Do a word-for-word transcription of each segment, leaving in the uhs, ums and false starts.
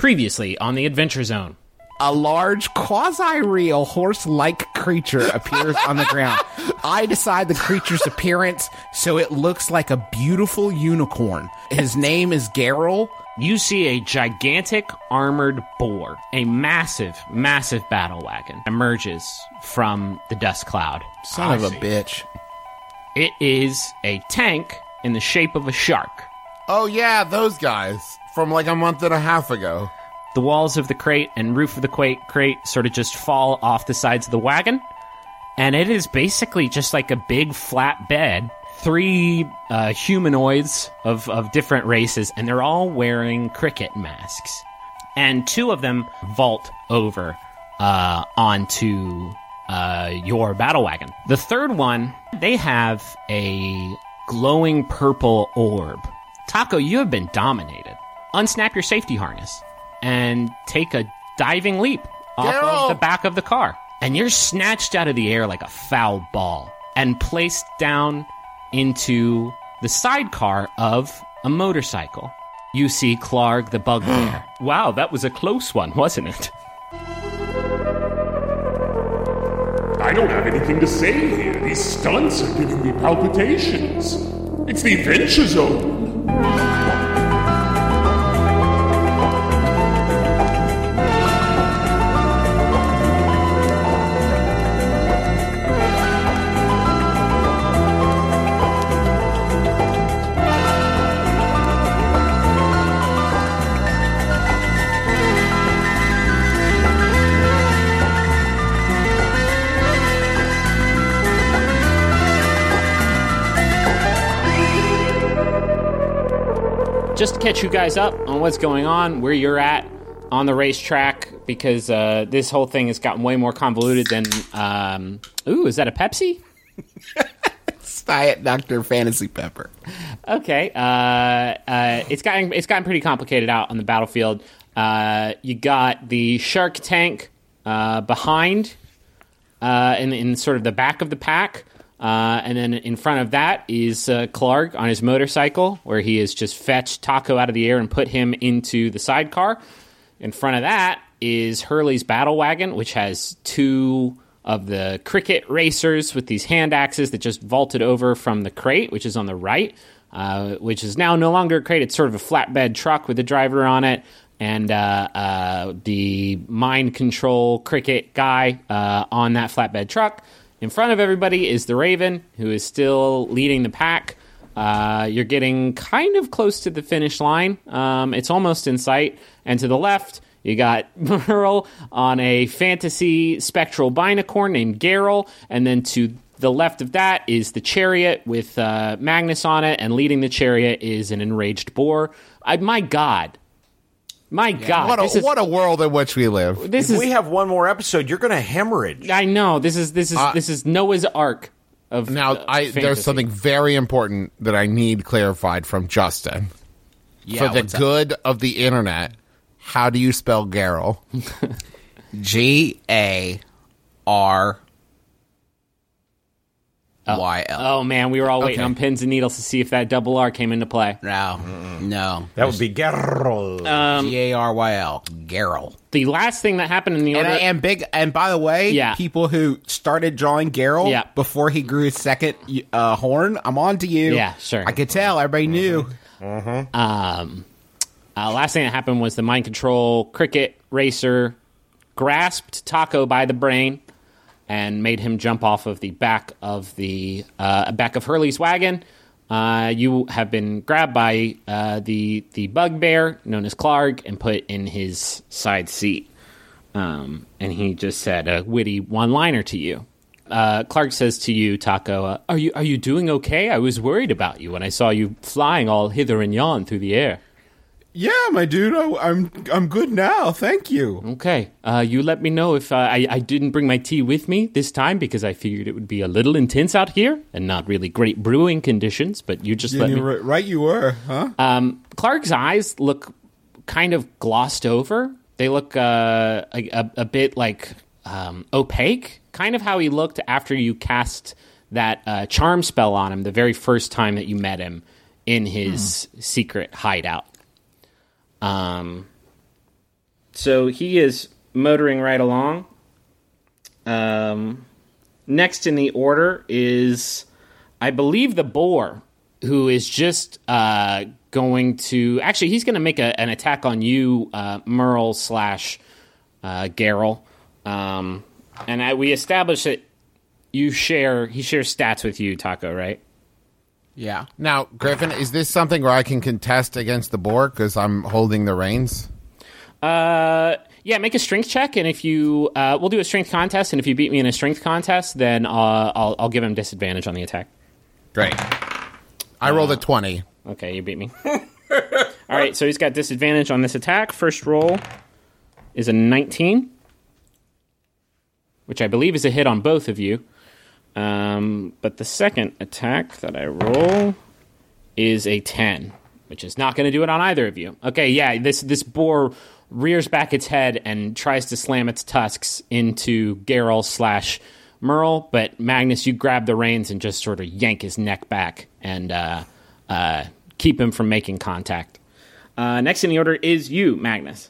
Previously on the Adventure Zone. A large, quasi-real, horse-like creature appears on the ground. I decide the creature's appearance so it looks like a beautiful unicorn. His name is Geralt. You see a gigantic armored boar, a massive, massive battle wagon, emerges from the dust cloud. Son of a bitch. It is a tank in the shape of a shark. Oh, yeah, those guys from like a month and a half ago. The walls of the crate and roof of the crate, crate sort of just fall off the sides of the wagon. And it is basically just like a big flat bed. Three uh, humanoids of, of different races, and they're all wearing cricket masks. And two of them vault over uh, onto uh, your battle wagon. The third one, they have a glowing purple orb. Taco, you have been dominated. Unsnap your safety harness and take a diving leap off Geralt! of the back of the car. And you're snatched out of the air like a foul ball and placed down into the sidecar of a motorcycle. You see Clark the bugbear. Wow, that was a close one, wasn't it? I don't have anything to say here. These stunts are giving me palpitations. It's the Adventure Zone. Just to catch you guys up on what's going on, where you're at on the racetrack, because uh, this whole thing has gotten way more convoluted than... Um, ooh, is that a Pepsi? It's Diet Doctor Fantasy Pepper. Okay, uh, uh, it's gotten it's gotten pretty complicated out on the battlefield. Uh, you got the shark tank uh, behind, uh, in, in sort of the back of the pack. Uh, and then in front of that is uh, Clark on his motorcycle, where he has just fetched Taco out of the air and put him into the sidecar. In front of that is Hurley's battle wagon, which has two of the cricket racers with these hand axes that just vaulted over from the crate, which is on the right, uh, which is now no longer a crate. It's sort of a flatbed truck with a driver on it. And uh, uh, the mind control cricket guy uh, on that flatbed truck. In front of everybody is the Raven, who is still leading the pack. Uh, you're getting kind of close to the finish line. Um, it's almost in sight. And to the left, you got Merle on a fantasy spectral binacorn named Geralt. And then to the left of that is the chariot with uh, Magnus on it. And leading the chariot is an enraged boar. I, my God. My yeah, God, what a, this is, what a world in which we live. This if is, we have one more episode, you're going to hemorrhage. I know. This is this is uh, this is Noah's Ark of now. Uh, I fantasy. There's something very important that I need clarified from Justin. Yeah, For the good up? of the internet, how do you spell Geralt? G A R Y L. Oh man, we were all waiting Okay. on pins and needles to see if that double R came into play. No, no. That would be Geralt. Um, G A R Y L. Geralt. the last thing that happened in the And, order, I, and big. And by the way, Yeah. people who started drawing Geralt Yeah. before he grew his second uh, horn, I'm on to you. Yeah, sure. I could tell. Everybody knew. um, uh, last thing that happened was the mind control cricket racer grasped Taco by the brain and made him jump off of the back of the uh, back of Hurley's wagon. Uh, you have been grabbed by uh, the the bugbear known as Clark and put in his side seat. Um, and he just said a witty one-liner to you. Uh, Clark says to you, Taco, uh, "Are you are you doing okay? I was worried about you when I saw you flying all hither and yon through the air." Yeah, my dude, I, I'm I'm good now. Thank you. Okay. Uh, you let me know if uh, I, I didn't bring my tea with me this time because I figured it would be a little intense out here and not really great brewing conditions, but you just Yeah, let me... you're right, right, you were, huh? Um, Clark's eyes look kind of glossed over. They look uh, a, a, a bit like um, opaque, kind of how he looked after you cast that uh, charm spell on him the very first time that you met him in his hmm. secret hideout. Um, so he is motoring right along. Um, next in the order is, I believe, the boar, who is just uh, going to... Actually, he's going to make a, an attack on you, uh, Merle slash uh, Garrel. Um, and I, we established that you share... He shares stats with you, Taco, right? Yeah. Now, Griffin, is this something where I can contest against the boar because I'm holding the reins? Uh, yeah, make a strength check, and if you... Uh, we'll do a strength contest, and if you beat me in a strength contest, then uh, I'll, I'll give him disadvantage on the attack. Great. I rolled a twenty. Okay, you beat me. All right, so he's got disadvantage on this attack. First roll is a nineteen, which I believe is a hit on both of you. Um, but the second attack that I roll is a ten, which is not going to do it on either of you. Okay, yeah, this this boar rears back its head and tries to slam its tusks into Garrel slash Merle, but Magnus, you grab the reins and just sort of yank his neck back and uh, uh, keep him from making contact. Uh, next in the order is you, Magnus.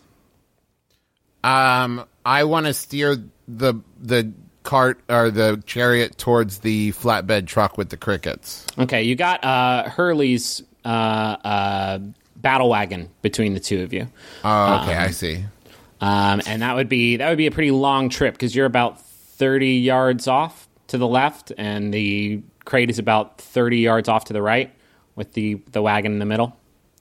Um, I want to steer the the cart or the chariot towards the flatbed truck with the crickets. Okay, you got uh, Hurley's uh, uh, battle wagon between the two of you. Oh, okay, um, I see. Um, and that would be that would be a pretty long trip because you're about thirty yards off to the left, and the crate is about thirty yards off to the right, with the, the wagon in the middle.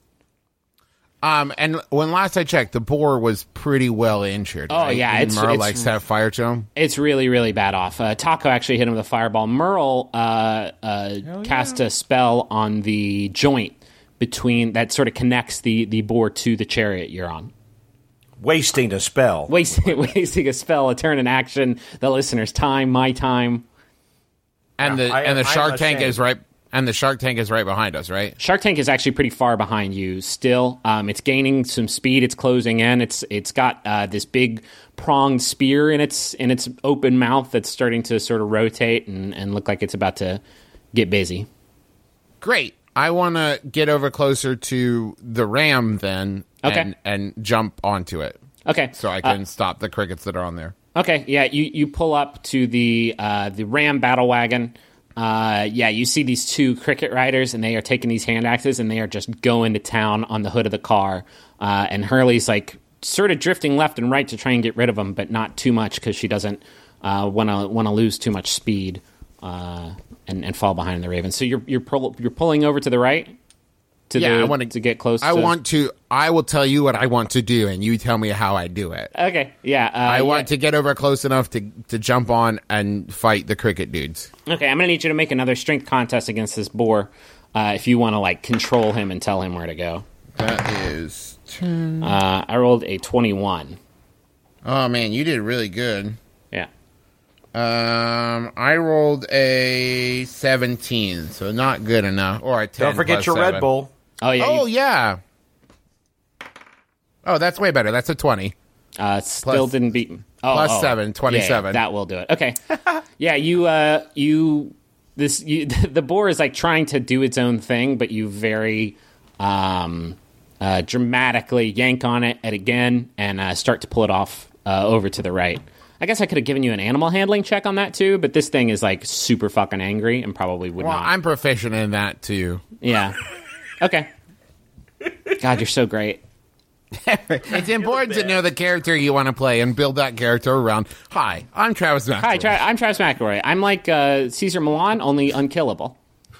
Um, and when last I checked, the boar was pretty well injured. Oh, right? yeah, Didn't it's- Merle it's- like set fire to him. It's really, really bad off. Uh, Taco actually hit him with a fireball. Merle uh, uh, cast a spell on the joint between that sort of connects the, the boar to the chariot you're on. Wasting a spell. Wasting, wasting a spell, a turn in action, the listener's time, my time. And Yeah, the I- and the I'm shark tank ashamed. is right. And the shark tank is right behind us, right? Shark Tank is actually pretty far behind you still. Um, it's gaining some speed. It's closing in. It's it's got uh, this big pronged spear in its in its open mouth that's starting to sort of rotate and, and look like it's about to get busy. Great. I want to get over closer to the ram then, Okay. and, and jump onto it Okay. so I can stop the crickets that are on there. Okay, yeah, you, you pull up to the uh, the Ram battle wagon. Uh, yeah, you see these two cricket riders, and they are taking these hand axes, and they are just going to town on the hood of the car. Uh, and Hurley's like sort of drifting left and right to try and get rid of them, but not too much because she doesn't want to want to lose too much speed uh, and, and fall behind the Ravens. So you're you're pull, you're pulling over to the right. To Yeah, the, I want to get close. I to... want to. I will tell you what I want to do, and you tell me how I do it. Okay, yeah. Uh, I want yeah. to get over close enough to to jump on and fight the cricket dudes. Okay, I'm gonna need you to make another strength contest against this boar uh, if you want to like control him and tell him where to go. That is. Uh, I rolled a twenty-one. Oh man, you did really good. Yeah. Um, I rolled a seventeen, so not good enough. Or a ten. Don't forget plus your seven. Red Bull. Oh yeah. Oh you, yeah. Oh, that's way better. That's a twenty. uh, still plus- didn't beat him. Oh, plus oh. seven, twenty-seven. Yeah, that will do it. Okay. yeah, you. Uh, you. This. You, the boar is like trying to do its own thing, but you very um, uh, dramatically yank on it and again and uh, start to pull it off uh, over to the right. I guess I could have given you an animal handling check on that too, but this thing is like super fucking angry and probably would Well, not. I'm proficient in that too. Yeah. Okay. God, you're so great. It's important to know the character you want to play and build that character around. Hi, I'm Travis McElroy. Hi, Tra- I'm Travis McElroy. I'm like uh, Caesar Milan, only unkillable.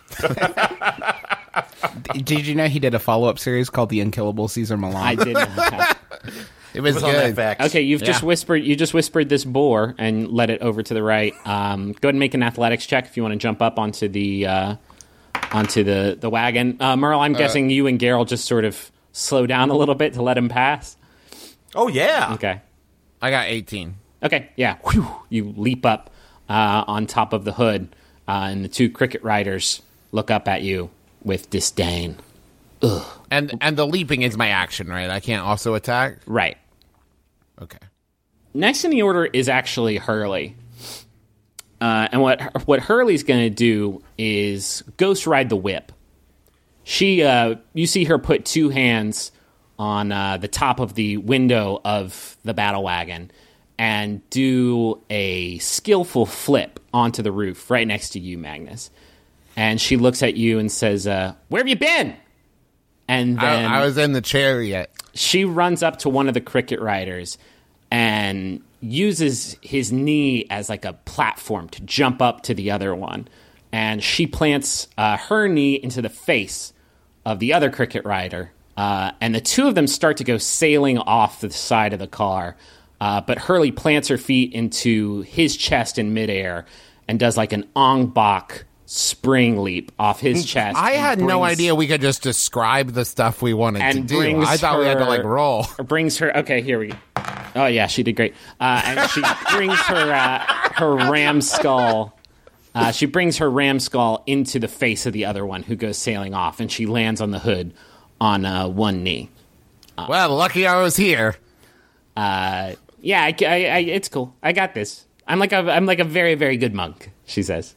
Did you know he did a follow-up series called The Unkillable Caesar Milan? I did not have. It was, It was on good. F X. Okay, you've just Yeah. whispered. You just whispered this boar and led it over to the right. Um, go ahead and make an athletics check if you want to jump up onto the uh, onto the the wagon. Uh, Merle, I'm guessing you and Geralt just sort of slow down a little bit to let him pass. Oh, yeah. Okay. I got eighteen. Okay, yeah. Whew. You leap up uh, on top of the hood, uh, and the two cricket riders look up at you with disdain. Ugh. And and the leaping is my action, right? I can't also attack. Right. Okay. Next in the order is actually Hurley. Uh, and what what Hurley's going to do is ghost ride the whip. She, uh, you see her put two hands on uh, the top of the window of the battle wagon and do a skillful flip onto the roof right next to you, Magnus. And she looks at you and says, uh, "Where have you been?" And then I, I was in the chariot. She runs up to one of the cricket riders and uses his knee as like a platform to jump up to the other one. And she plants uh, her knee into the face of the other cricket rider. Uh, and the two of them start to go sailing off the side of the car. Uh, but Hurley plants her feet into his chest in midair and does like an Ong Bak spring leap off his chest. I had brings, no idea we could just describe the stuff we wanted and to do. brings I thought her, we had to like roll. Brings her. Okay, here we go. Oh yeah, she did great. Uh, and she brings her uh, her ram skull. Uh, she brings her ram skull into the face of the other one, who goes sailing off, and she lands on the hood on uh, one knee. Uh, well, lucky I was here. Uh, yeah, I, I, I, it's cool. I got this. I'm like a, I'm like a very, very good monk. She says.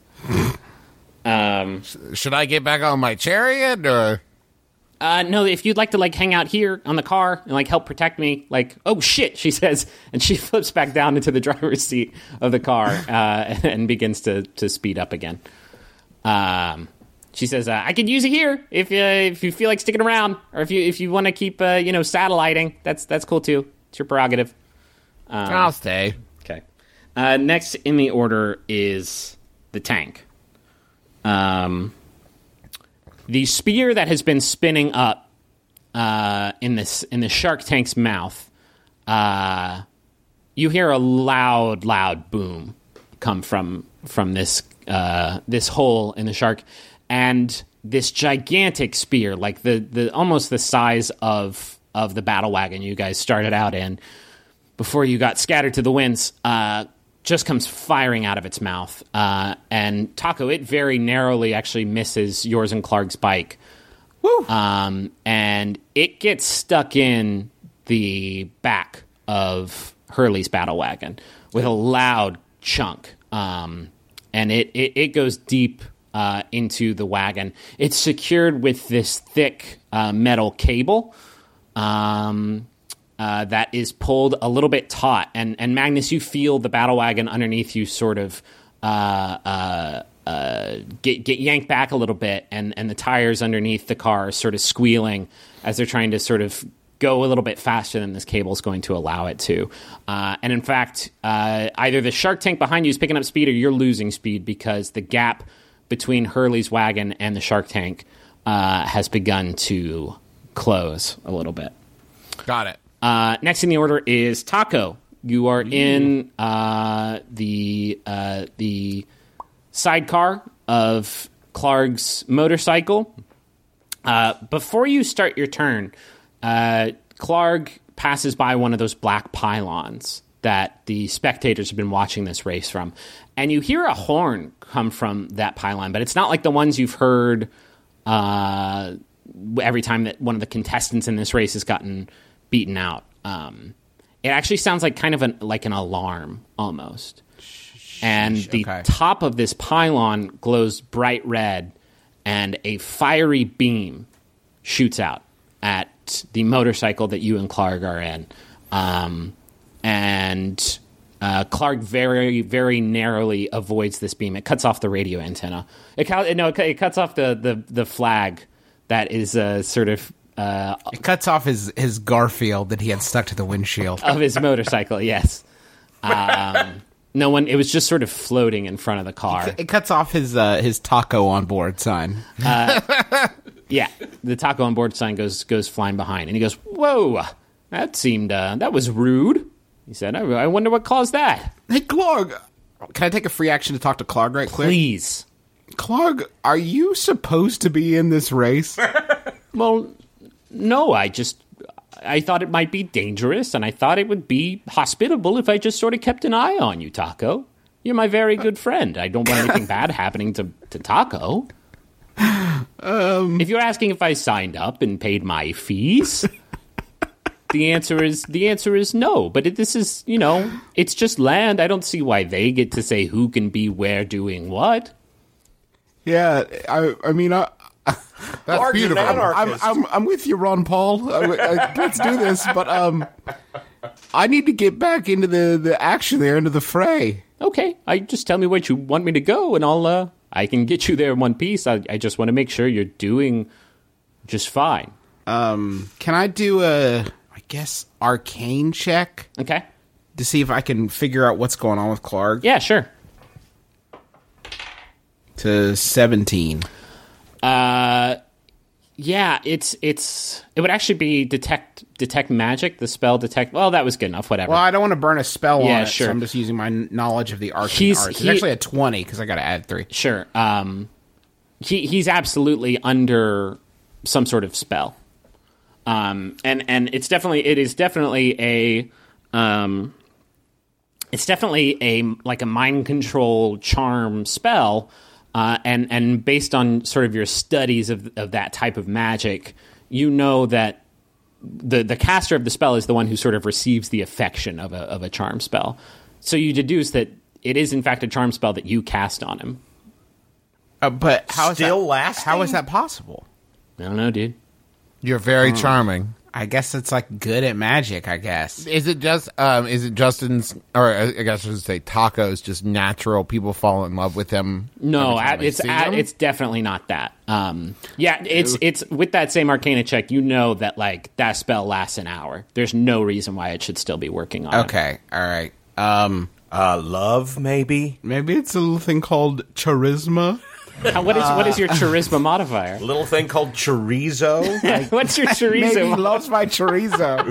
um, Should I get back on my chariot or? Uh, no, if you'd like to like hang out here on the car and like help protect me, like, oh shit, she says, and she flips back down into the driver's seat of the car uh, and begins to to speed up again. Um, she says, uh, I could use it here if uh, if you feel like sticking around, or if you if you want to keep uh, you know satelliting, that's that's cool too. It's your prerogative. Um, I'll stay. Okay. Uh, next in the order is the tank. Um. The spear that has been spinning up uh, in this in the shark tank's mouth, uh, you hear a loud, loud boom come from from this uh, this hole in the shark, and this gigantic spear, like the, the almost the size of of the battle wagon you guys started out in before you got scattered to the winds, uh, just comes firing out of its mouth. Uh, and Taco, it very narrowly actually misses yours and Clark's bike. Woo! Um, and it gets stuck in the back of Hurley's battle wagon with a loud chunk. Um, and it, it, it goes deep uh, into the wagon. It's secured with this thick uh, metal cable. Um... Uh, that is pulled a little bit taut, and and Magnus, you feel the battle wagon underneath you sort of uh, uh, uh, get get yanked back a little bit, and, and the tires underneath the car are sort of squealing as they're trying to sort of go a little bit faster than this cable is going to allow it to. Uh, and in fact, uh, either the shark tank behind you is picking up speed, or you're losing speed because the gap between Hurley's wagon and the shark tank uh, has begun to close a little bit. Got it. Uh, next in the order is Taco. You are in uh, the uh, the sidecar of Clark's motorcycle. Uh, before you start your turn, uh, Clark passes by one of those black pylons that the spectators have been watching this race from, and you hear a horn come from that pylon, but it's not like the ones you've heard uh, every time that one of the contestants in this race has gotten beaten out. Um, it actually sounds like kind of an like an alarm almost. And the okay. top of this pylon glows bright red, and a fiery beam shoots out at the motorcycle that you and Clark are in. Um, and uh, Clark very, very narrowly avoids this beam. It cuts off the radio antenna. It, no, it, it cuts off the, the, the flag that is uh, sort of... Uh, It cuts off his, his Garfield that he had stuck to the windshield. of his motorcycle, yes. Um, no one. It was just sort of floating in front of the car. It cuts off his uh, his taco on board sign. Uh, yeah, the taco on board sign goes goes flying behind, and he goes, "Whoa, that seemed uh, that was rude." He said, I, "I wonder what caused that." Hey, Clark, can I take a free action to talk to Clark right quick? Please, Clark, are you supposed to be in this race? Well, no, I just I thought it might be dangerous, and I thought it would be hospitable if I just sort of kept an eye on you, Taco. You're my very good friend. I don't want anything bad happening to, to Taco. Um, if you're asking if I signed up and paid my fees, the answer is the answer is no. But it, this is, you know, it's just land. I don't see why they get to say who can be where doing what. Yeah, I I mean, I, That's Large and beautiful. I'm, anarchist. I'm, I'm with you, Ron Paul. Uh, uh, let's do this, but um, I need to get back into the, the action there, into the fray. Okay, I just tell me what you want me to go, and I'll uh, I can get you there in one piece. I, I just want to make sure you're doing just fine. Um, can I do a, I guess, arcane check Okay. to see if I can figure out what's going on with Clark? Yeah, sure. To seventeen. Uh, yeah, it's it's it would actually be detect detect magic. The spell detect. Well, that was good enough. Whatever. Well, I don't want to burn a spell Yeah, on it, sure. so I'm just using my kn- knowledge of the arcane He's- arts. It's he- actually a twenty because I got to add three. Sure. Um, he he's absolutely under some sort of spell. Um, and and it's definitely it is definitely a um, it's definitely a like a mind control charm spell. Uh, and and based on sort of your studies of of that type of magic, you know that the the caster of the spell is the one who sort of receives the affection of a of a charm spell. So you deduce that it is in fact a charm spell that you cast on him. Uh, but how is Still that, lasting? How is that possible? I don't know, dude. You're very charming. I guess it's like good at magic. I guess. Is it just um is it Justin's, or I guess I should say Taco's just natural, people fall in love with him? No, every time at, they it's see at, him? it's definitely not that. Um, yeah, it's it's with that same Arcana check. You know that like that spell lasts an hour. There's no reason why it should still be working on. it. Okay. All right. Um, Uh, love, maybe? maybe it's a little thing called charisma. How, what is what is your charisma modifier? A little thing called chorizo? What's your Maybe he chorizo? loves my chorizo.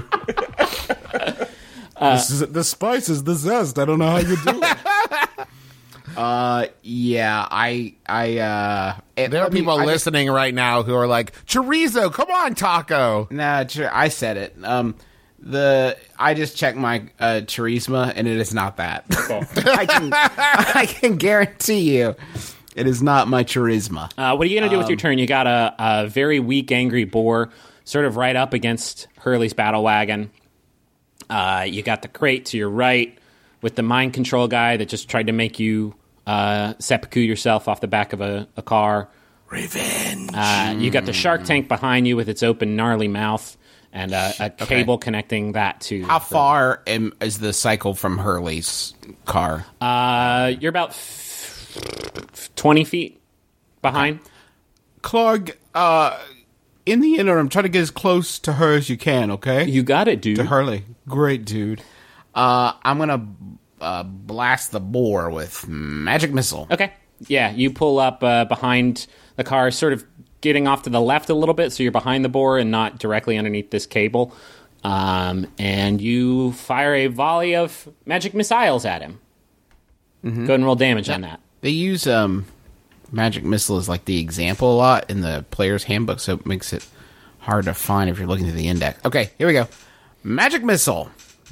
this is, the spice is the zest. I don't know how you do it. uh, yeah, I, I, uh, it- There are let me- people I just- listening right now who are like, chorizo, come on, Taco. Nah, ch- I said it. Um, the I just checked my uh, charisma, and it is not that. I can, I can guarantee you, it is not my charisma. Uh, what are you gonna do with your turn? You got a, a very weak, angry boar, sort of right up against Hurley's battle wagon. Uh, you got the crate to your right with the mind control guy that just tried to make you uh, seppuku yourself off the back of a, a car. Revenge. Uh, you got the shark tank behind you with its open, gnarly mouth and uh, a cable connecting that to. How the- far am, is the cycle from Hurley's car? Uh, you're about f- twenty feet behind. Clark, uh, in the interim, try to get as close to her as you can, okay? You got it, dude. to Hurley. Great, dude. Uh, I'm gonna uh, blast the boar with magic missile. Okay. Yeah, you pull up uh, behind the car, sort of getting off to the left a little bit, so you're behind the boar and not directly underneath this cable. Um, and you fire a volley of magic missiles at him. Go ahead and roll damage on that. They use um, magic missile as like the example a lot in the player's handbook, so it makes it hard to find if you're looking through the index. Okay, here we go. Magic missile.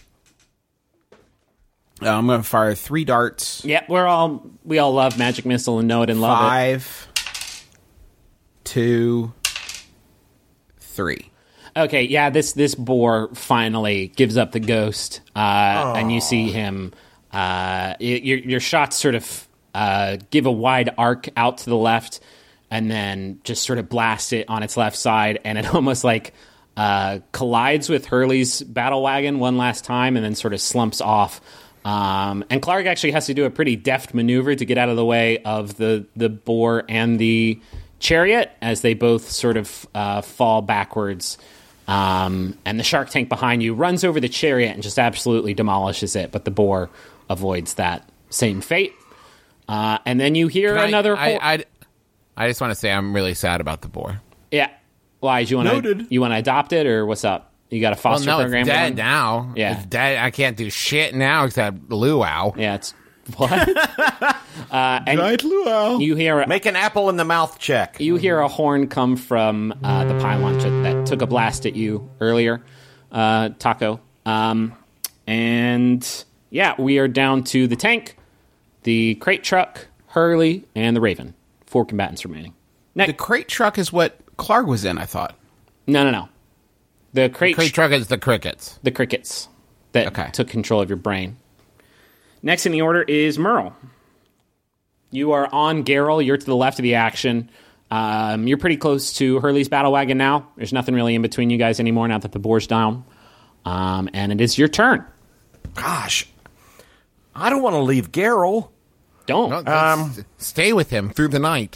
Uh, I'm going to fire three darts. Yep, we're all we all love magic missile and know it and love it. Five, two, three. Okay, yeah, this this boar finally gives up the ghost, uh, and you see him. Uh, y- your your shots sort of uh, give a wide arc out to the left, and then just sort of blast it on its left side, and it almost like uh, collides with Hurley's battle wagon one last time, and then sort of slumps off. Um, and Clark actually has to do a pretty deft maneuver to get out of the way of the the boar and the chariot as they both sort of uh, fall backwards. Um, and the shark tank behind you runs over the chariot and just absolutely demolishes it, but the boar avoids that same fate. Uh, and then you hear Can I- another. I, hor- I, I just want to say I'm really sad about the boar. yeah. Why? Do you want to? Noted. You want to adopt it, or what's up? You got a Well, foster no, program? it's dead going? now. Yeah. It's dead. I can't do shit now except luau. Yeah. It's what? uh, and Right, luau. you hear Make an apple in the mouth check. you hear a horn come from uh, the pylon that, that took a blast at you earlier, uh, Taco. Um, and yeah, we are down to the tank, the crate truck, Hurley, and the Raven. Four combatants remaining. The Next, crate truck is what Clark was in, I thought. no, no, no. The crate, Crate truck is the crickets. the crickets that Okay. took control of your brain. Next in the order is Merle. You are on Garrel. You're to the left of the action. Um, you're pretty close to Hurley's battle wagon now. There's nothing really in between you guys anymore now that the boar's down. Um, and it is your turn. Gosh, I don't want to leave Geralt. Don't. No, um, stay with him through the night.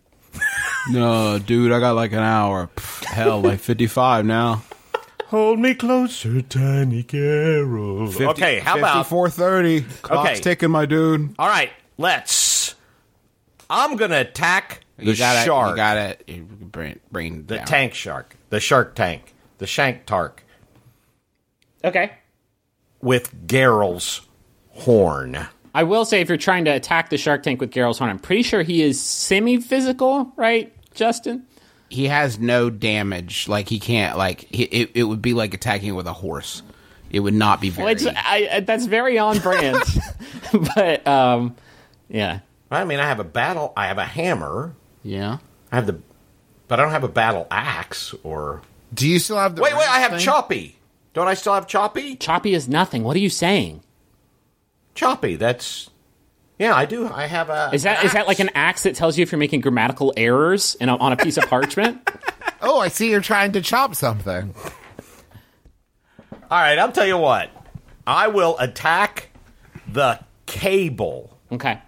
No, dude, I got like an hour. Pff, hell, like fifty-five now. Hold me closer, tiny Geralt. fifty, okay, how about... fifty-four thirty. Clock's Okay. ticking, my dude. All right, let's... I'm going to attack the You gotta, shark. You gotta you bring, bring the down. tank shark. The shark tank. The shank tark. Okay. With Geralt's horn. I will say, if you're trying to attack the Shark Tank with Geralt's horn, I'm pretty sure he is semi-physical, right, Justin? He has no damage. Like, he can't, like, he, it, it would be like attacking with a horse. It would not be very... Well, it's, I, I, that's very on brand. But, um, yeah. I mean, I have a battle... I have a hammer. Yeah. I have the... But I don't have a battle axe or... Do you still have the Wait, wait, I have thing? Choppy. Don't I still have Choppy? Choppy is nothing. What are you saying? Choppy, that's... Yeah, I do. I have a... Is that is that like an axe that tells you if you're making grammatical errors in a, on a piece of parchment? Oh, I see you're trying to chop something. All right, I'll tell you what. I will attack the cable. Okay.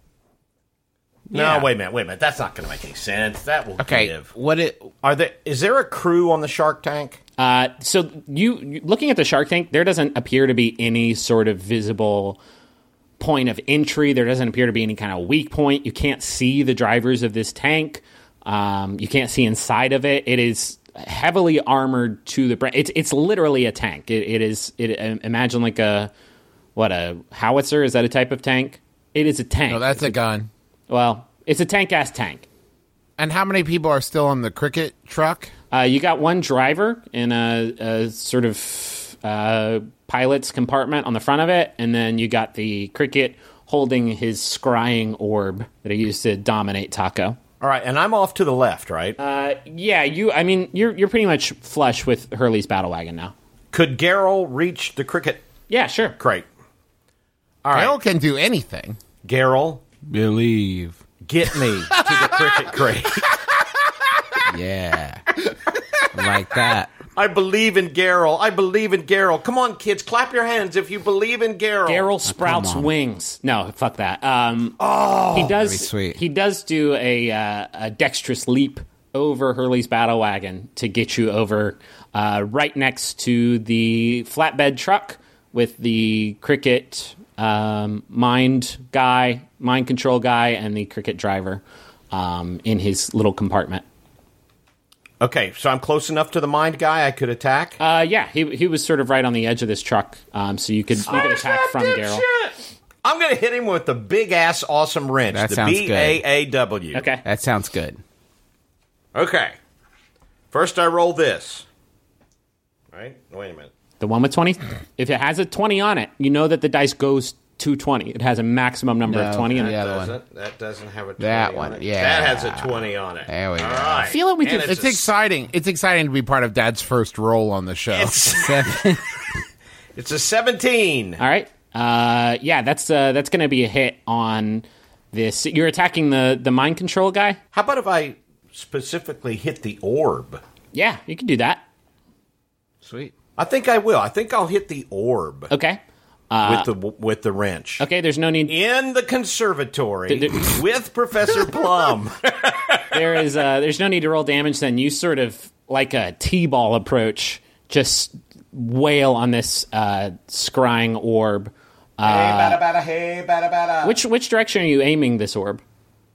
No, Yeah. wait a minute, wait a minute. That's not going to make any sense. That will Okay, give. what it... Are there? Is there a crew on the Shark Tank? Uh, so you, you looking at the Shark Tank, there doesn't appear to be any sort of visible point of entry. There doesn't appear to be any kind of weak point. You can't see the drivers of this tank. Um, you can't see inside of it. It is heavily armored to the brain. It's it's literally a tank. It, it is. It imagine like a what a howitzer. Is that a type of tank? It is a tank. No, that's a gun. Well, it's a tank ass tank. And how many people are still on the cricket truck? Uh, you got one driver in a, a sort of uh, pilot's compartment on the front of it, and then you got the cricket holding his scrying orb that he used to dominate Taco. All right, and I'm off to the left, right? Uh, yeah, you. I mean, you're you're pretty much flush with Hurley's battle wagon now. Could Geralt reach the cricket Yeah, sure. crate? All right, Carol can do anything. Geralt, Believe. get me to the cricket crate. Yeah. Like that. I believe in Geralt. I believe in Geralt. Come on, kids, clap your hands if you believe in Geralt. Geralt sprouts on. wings. No, fuck that. Um, oh, he does. that'd be sweet. He does do a, uh, a dexterous leap over Hurley's battle wagon to get you over uh, right next to the flatbed truck with the cricket um, mind guy, mind control guy, and the cricket driver um, in his little compartment. Okay, so I'm close enough to the mind guy I could attack? Uh, yeah, he he was sort of right on the edge of this truck, um, so you could you could attack from Geralt. I'm going to hit him with the big-ass awesome wrench, That the sounds B A A W. Okay. That sounds good. Okay. First I roll this. Right? Wait a minute. The one with twenty? If it has a twenty on it, you know that the dice goes to twenty. It has a maximum number of No, twenty in it. yeah. The other one. Doesn't, that doesn't have a twenty That on one, it. yeah. That has a twenty on it. There we go. All right. I feel like we And could- It's a- exciting. It's exciting to be part of Dad's first role on the show. It's, it's a seventeen. All right. Uh, yeah, that's uh, that's going to be a hit on this. You're attacking the, the mind control guy? How about if I specifically hit the orb? Yeah, you can do that. Sweet. I think I will. I think I'll hit the orb Okay. with the with the wrench. Okay, there's no need. In the conservatory Did- did- with Professor Plum. There is uh, there's no need to roll damage. Then you sort of like a T-ball approach, just wail on this uh, scrying orb. hey, bada bada, hey, bada bada. Which which direction are you aiming this orb?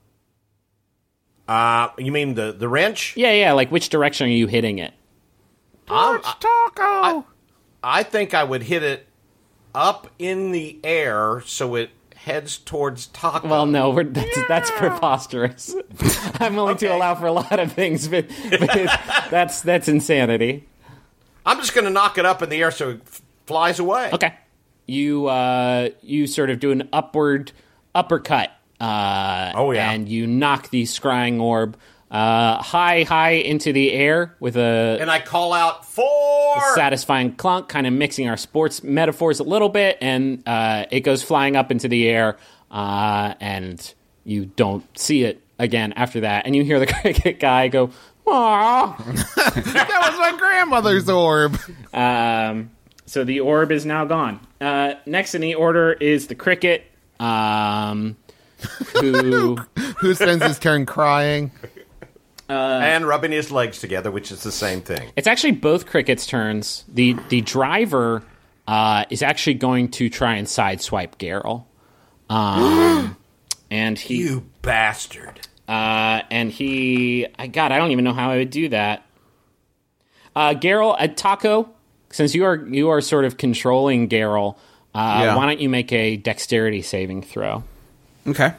Uh, you mean the, the wrench? Yeah, yeah. Like which direction are you hitting it? I'm- Taco. I think I would hit it up in the air so it heads towards Taco. Well, no, we're, that's that's preposterous. I'm willing to Okay. allow for a lot of things, but, but that's that's insanity. I'm just going to knock it up in the air so it f- flies away. Okay, you uh, you sort of do an upward uppercut. Uh, Oh, yeah. and you knock the scrying orb uh, high, high into the air with a And I call out, four! satisfying clunk, kind of mixing our sports metaphors a little bit, and uh, it goes flying up into the air, uh, and you don't see it again after that, and you hear the cricket guy go, "Aww." That was my grandmother's orb. Um, so the orb is now gone. Uh, next in the order is the cricket, um, who Who spends his turn crying? and rubbing his legs together, which is the same thing. it's actually both crickets' turns. The the driver uh, is actually going to try and sideswipe Garrel. Um, and he You bastard. Uh, and he, I God, I don't even know how I would do that. Uh, Garrel, uh, Taco, since you are you are sort of controlling Garrel, uh, Yeah. why don't you make a dexterity saving throw? Okay.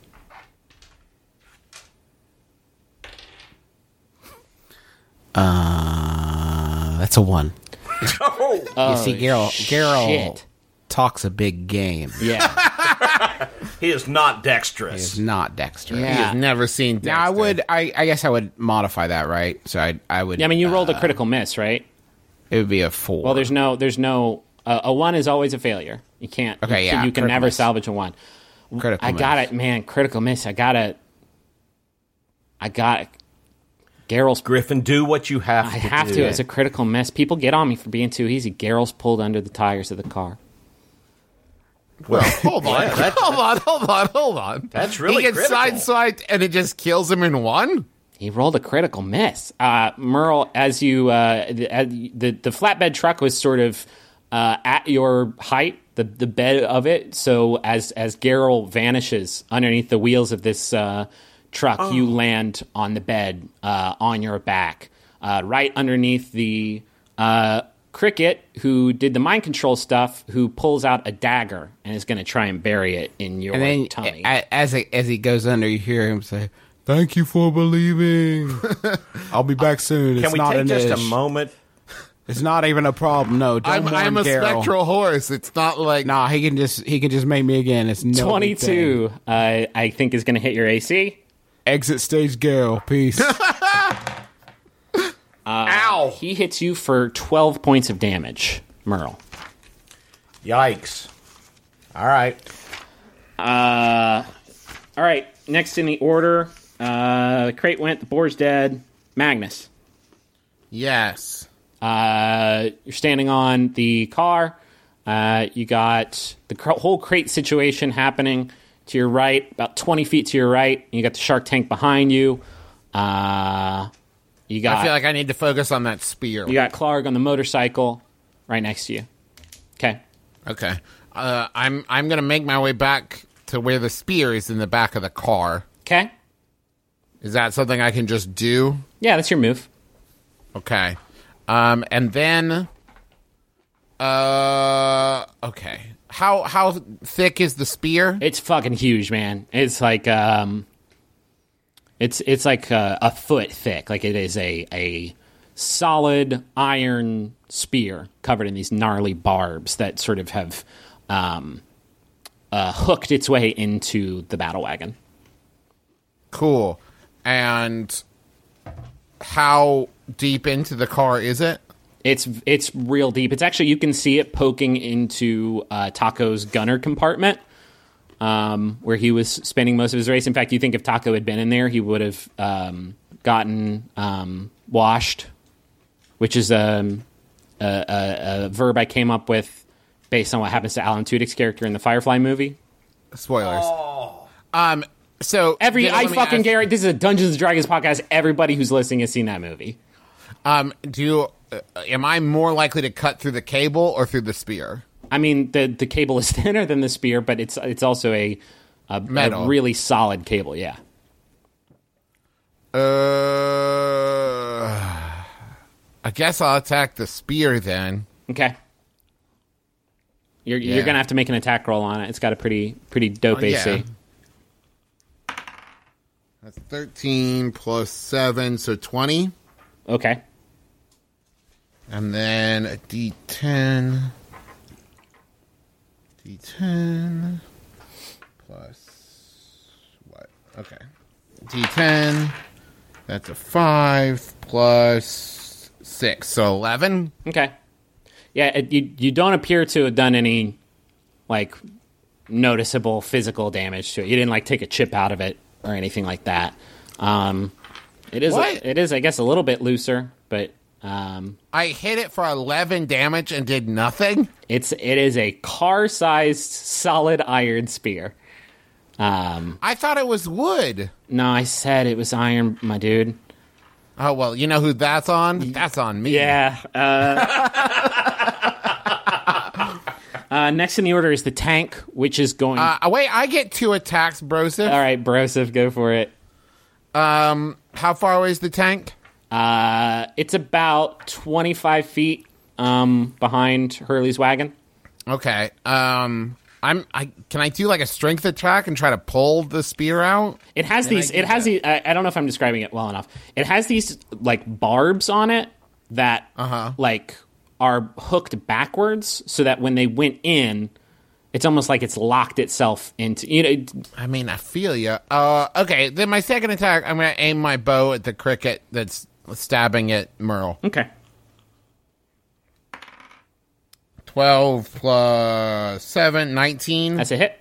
Uh, that's a one. Oh, you see, Geralt, Geralt shit. talks a big game. Yeah, he is not dexterous. He's not dexterous. Yeah. He's never seen Dexter. Now I would, I, I guess I would modify that, right? So I, I would. yeah. I mean, you rolled uh, a critical miss, right? It would be a four. Well, there's no, there's no. Uh, a one is always a failure. You can't. Okay, you, yeah, You can critical never miss. salvage a one. critical. I got miss. it, man. Critical miss. I got it. I got it. Garrel's Griffin, do what you have I to have do. to. It's a critical miss. People get on me for being too easy. Garrel's pulled under the tires of the car. Well, Hold on, yeah, that- hold on, hold on, hold on. That's really he gets critical. sideswiped and it just kills him in one. He rolled a critical miss. Uh, Merle, as you uh, the, as the the flatbed truck was sort of uh, at your height, the the bed of it. So as as Garrel vanishes underneath the wheels of this uh, truck, you land on the bed uh, on your back, uh, right underneath the uh, cricket who did the mind control stuff, who pulls out a dagger and is going to try and bury it in your And then, tummy. a- as it, as he goes under, you hear him say, "Thank you for believing. I'll be back soon. Can It's we not take an just a ish. moment? It's not even a problem. No, don't I'm, warn I'm a Geralt. spectral horse. It's not like Nah, he can just he can just make me again. It's no big thing. twenty-two, uh, I think, is going to hit your A C. Exit stage, Geralt. Peace. Ow! He hits you for twelve points of damage, Merle. Yikes. All right. Uh, all right, next in the order, uh, the crate went, the boar's dead. Magnus, yes. uh, you're standing on the car. Uh, you got the cr- whole crate situation happening to your right, about twenty feet to your right. You got the shark tank behind you. Uh, you got I feel like I need to focus on that spear. you got Clark on the motorcycle right next to you. Okay. Okay. Uh, I'm I'm gonna make my way back to where the spear is in the back of the car. Okay. Is that something I can just do? Yeah, that's your move. Okay. Um, and then, uh, okay. How how thick is the spear? It's fucking huge, man. It's like um, it's it's like a, a foot thick. Like it is a a solid iron spear covered in these gnarly barbs that sort of have um, uh, hooked its way into the battle wagon. Cool. And how deep into the car is it? It's it's real deep. It's actually, you can see it poking into uh, Taco's gunner compartment, um, where he was spending most of his race. In fact, you think if Taco had been in there, he would have um, gotten um, washed, which is um, a, a, a verb I came up with based on what happens to Alan Tudyk's character in the Firefly movie. Spoilers. Um. So Every then I let me fucking ask- Garrett. This is a Dungeons and Dragons podcast. Everybody who's listening has seen that movie. Um. Do you? Uh, am I more likely to cut through the cable or through the spear? I mean, the the cable is thinner than the spear, but it's it's also a a, Metal. a really solid cable. Yeah. Uh. I guess I'll attack the spear then. Okay. You're Yeah. you're gonna have to make an attack roll on it. It's got a pretty pretty dope Oh, A C. yeah. That's thirteen plus seven, so twenty. Okay. And then a D ten. D ten. Plus what? Okay. D ten. That's a five plus six, so eleven. Okay. Yeah, it, you you don't appear to have done any like noticeable physical damage to it. You didn't like take a chip out of it or anything like that. Um, it is, What? it is, I guess, a little bit looser, but um, I hit it for eleven damage and did nothing? it's it is a car-sized solid iron spear. Um, I thought it was wood. no, I said it was iron, my dude. Oh, well, you know who that's on? That's on me. Yeah. Uh, uh, next in the order is the tank, which is going. Uh, wait, I get two attacks, Broseph. All right, Broseph, go for it. Um, how far away is the tank? Uh, it's about twenty-five feet um, behind Hurley's wagon. Okay. Um, I'm. I can I do like a strength attack and try to pull the spear out? It has these. It has these. I, I don't know if I'm describing it well enough. It has these like barbs on it that Uh-huh. like are hooked backwards, so that when they went in, it's almost like it's locked itself into. You know, it- I mean, I feel you. Uh, okay. Then my second attack, I'm gonna aim my bow at the cricket that's stabbing at Merle. okay. Twelve plus seven, nineteen. That's a hit.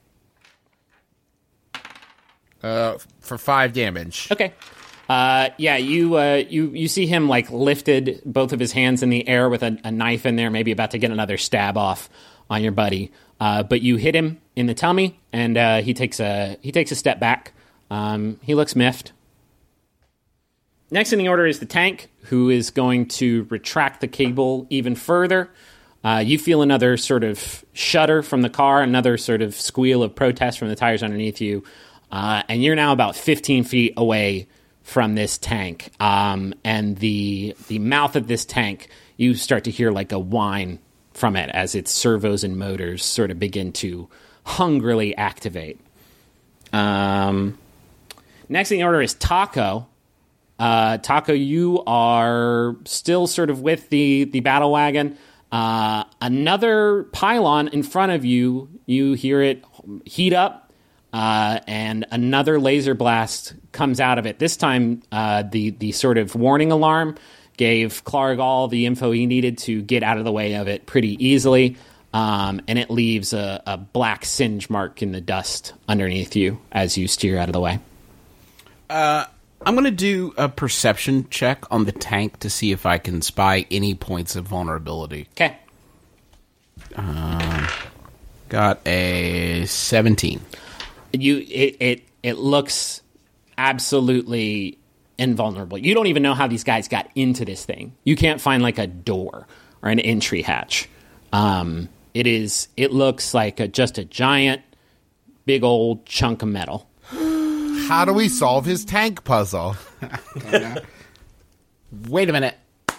Uh, for five damage. Okay. Uh, yeah, you uh, you you see him like lifted both of his hands in the air with a, a knife in there, maybe about to get another stab off on your buddy. Uh, but you hit him in the tummy, and uh, he takes a he takes a step back. Um, he looks miffed. Next in the order is the tank, who is going to retract the cable even further. Uh, you feel another sort of shudder from the car, another sort of squeal of protest from the tires underneath you, uh, and you're now about fifteen feet away from this tank. Um, and the the mouth of this tank, you start to hear like a whine from it as its servos and motors sort of begin to hungrily activate. Um, next in the order is Taco. Uh, Taco, you are still sort of with the, the battle wagon. Uh, another pylon in front of you, you hear it heat up, uh, and another laser blast comes out of it. This time, uh, the, the sort of warning alarm gave Clark all the info he needed to get out of the way of it pretty easily, um, and it leaves a, a black singe mark in the dust underneath you as you steer out of the way. I'm going to do a perception check on the tank to see if I can spy any points of vulnerability. Okay. Got a seventeen. You it, it it looks absolutely invulnerable. You don't even know how these guys got into this thing. You can't find like a door or an entry hatch. Um, it is it looks like a, just a giant, big old chunk of metal. How do we solve his tank puzzle? Wait a minute.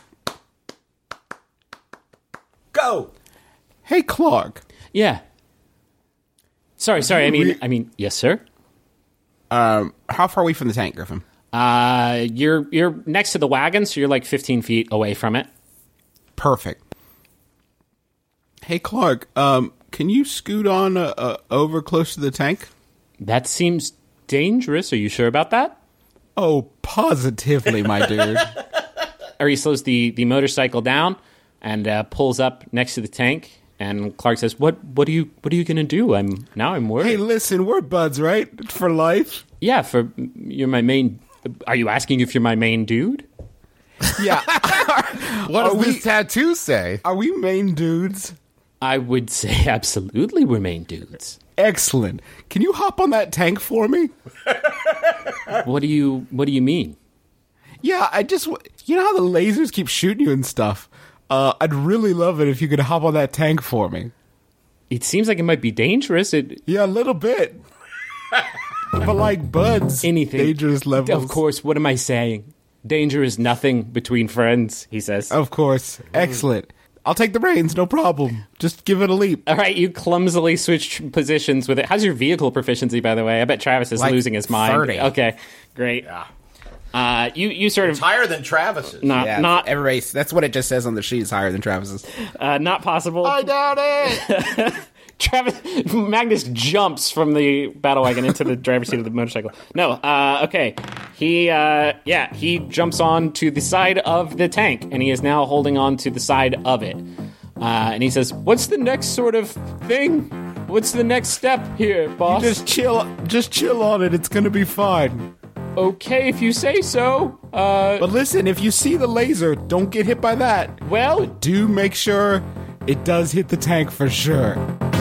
Go! Hey, Clark. Yeah. Sorry, sorry. I mean, I mean, yes, sir. Um, how far are we from the tank, Griffin? Uh, you're you're next to the wagon, so you're like fifteen feet away from it. Perfect. Hey, Clark. Um, can you scoot on uh, uh, over close to the tank? That seems dangerous. Are you sure about that? Oh, positively, my dude. Or he slows the, the motorcycle down and uh, pulls up next to the tank. And Clark says, "What? What are you? What are you gonna do? I'm now. I'm worried." Hey, listen, we're buds, right? For life. Yeah, for you're my main. Are you asking if you're my main dude? Yeah. What does Are we- this tattoo say? Are we main dudes? I would say absolutely we're main dudes. Excellent. Can you hop on that tank for me? What do you? What do you mean? Yeah, I just w- you know how the lasers keep shooting you and stuff. Uh, I'd really love it if you could hop on that tank for me. It seems like it might be dangerous. It Yeah, a little bit. But like buds, anything dangerous levels. Of course. What am I saying? Danger is nothing between friends. He says. Of course. Excellent. I'll take the reins, no problem. Just give it a leap. All right, you clumsily switch positions with it. How's your vehicle proficiency, by the way? I bet Travis is Like losing his mind. thirty. Okay, great. Yeah. Uh, you you sort of It's higher than Travis's. not Yeah, not every race. That's what it just says on the sheet. Is higher than Travis's. uh, not possible. I doubt it. Travis Magnus jumps from the battle wagon into the driver's seat of the motorcycle. No, uh, okay. He, uh, yeah, he jumps on to the side of the tank, and he is now holding on to the side of it. Uh, and he says, "What's the next sort of thing?" What's the next step here, boss? Just chill, just chill on it. It's gonna be fine. Okay, if you say so. Uh, But listen, if you see the laser, don't get hit by that. well, Do make sure it does hit the tank for sure.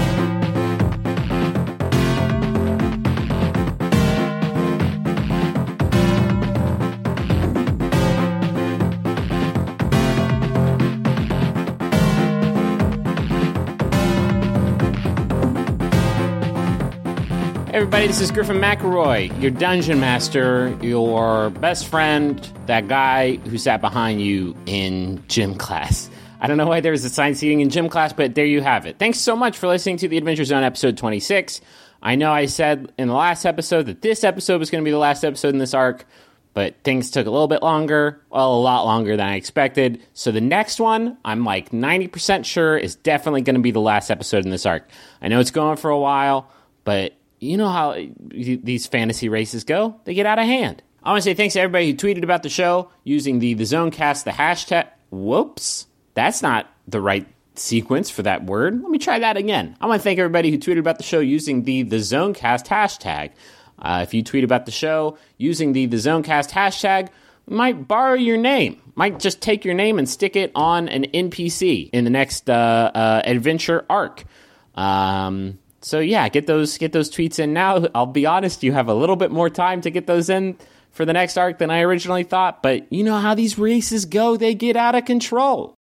everybody, this is Griffin McElroy, your dungeon master, your best friend, that guy who sat behind you in gym class. I don't know why there's assigned seating in gym class, but there you have it. Thanks so much for listening to the Adventure Zone episode twenty-six. I know I said in the last episode that this episode was going to be the last episode in this arc, but things took a little bit longer, well, a lot longer than I expected. So the next one, I'm like ninety percent sure, is definitely going to be the last episode in this arc. I know it's going for a while, but you know how these fantasy races go. They get out of hand. I want to say thanks to everybody who tweeted about the show using the, the Zonecast, the hashtag. Whoops. That's not the right sequence for that word. Let me try that again. I want to thank everybody who tweeted about the show using the, the Zonecast hashtag. Uh, if you tweet about the show using the, the Zonecast hashtag, we might borrow your name. Might just take your name and stick it on an N P C in the next uh, uh, adventure arc. Um... So yeah, get those get those tweets in now. I'll be honest, you have a little bit more time to get those in for the next arc than I originally thought, but you know how these races go, they get out of control.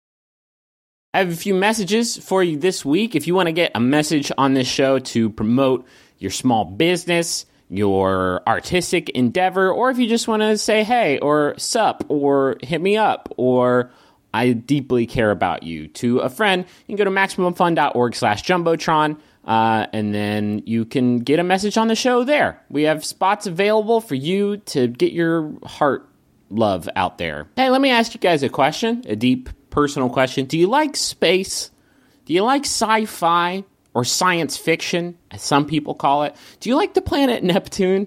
I have a few messages for you this week. If you want to get a message on this show to promote your small business, your artistic endeavor, or if you just want to say hey, or sup, or hit me up, or I deeply care about you to a friend, you can go to MaximumFun.org slash Jumbotron. Uh, and then you can get a message on the show there. We have spots available for you to get your heart love out there. Hey, let me ask you guys a question, a deep personal question. Do you like space? Do you like sci-fi or science fiction, as some people call it? Do you like the planet Neptune?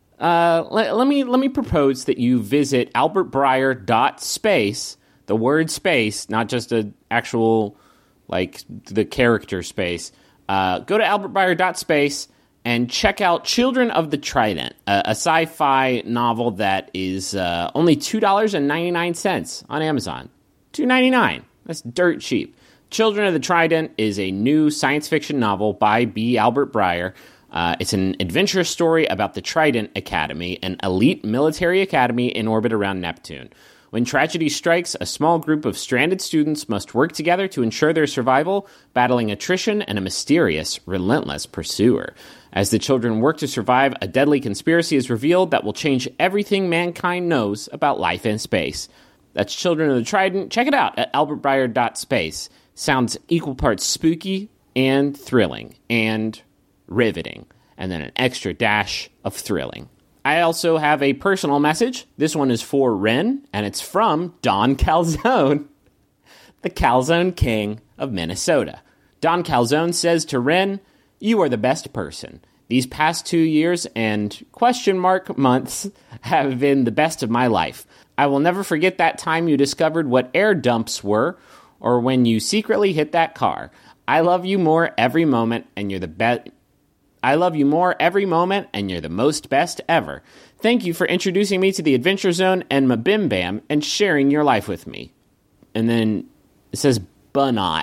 Uh, let, let me let me propose that you visit albert breyer dot space, the word space, not just an actual, like, the character space. Uh, go to albert breyer dot space and check out Children of the Trident, a, a sci-fi novel that is uh, only two dollars and ninety-nine cents on Amazon. two dollars and ninety-nine cents. That's dirt cheap. Children of the Trident is a new science fiction novel by B. Albert Breyer. Uh, it's an adventurous story about the Trident Academy, an elite military academy in orbit around Neptune. When tragedy strikes, a small group of stranded students must work together to ensure their survival, battling attrition and a mysterious, relentless pursuer. As the children work to survive, a deadly conspiracy is revealed that will change everything mankind knows about life in space. That's Children of the Trident. Check it out at albert breyer dot space. Sounds equal parts spooky and thrilling and riveting, and then an extra dash of thrilling. I also have a personal message. This one is for Ren, and it's from Don Calzone, the Calzone King of Minnesota. Don Calzone says to Ren, "You are the best person. These past two years and question mark months have been the best of my life. I will never forget that time you discovered what air dumps were, or when you secretly hit that car. I love you more every moment, and you're the best. I love you more every moment, and you're the most best ever. Thank you for introducing me to the Adventure Zone and Mabim Bam and sharing your life with me." And then it says Bunot.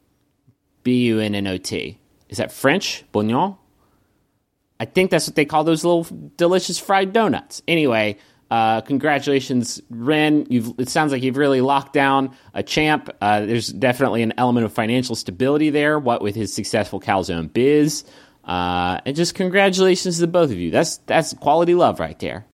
B U N N O T. Is that French? Bouillon? I think that's what they call those little delicious fried donuts. Anyway, uh, congratulations, Ren. You've, it sounds like you've really locked down a champ. Uh, there's definitely an element of financial stability there, what with his successful Calzone biz. Uh, and just congratulations to the both of you. That's that's quality love right there.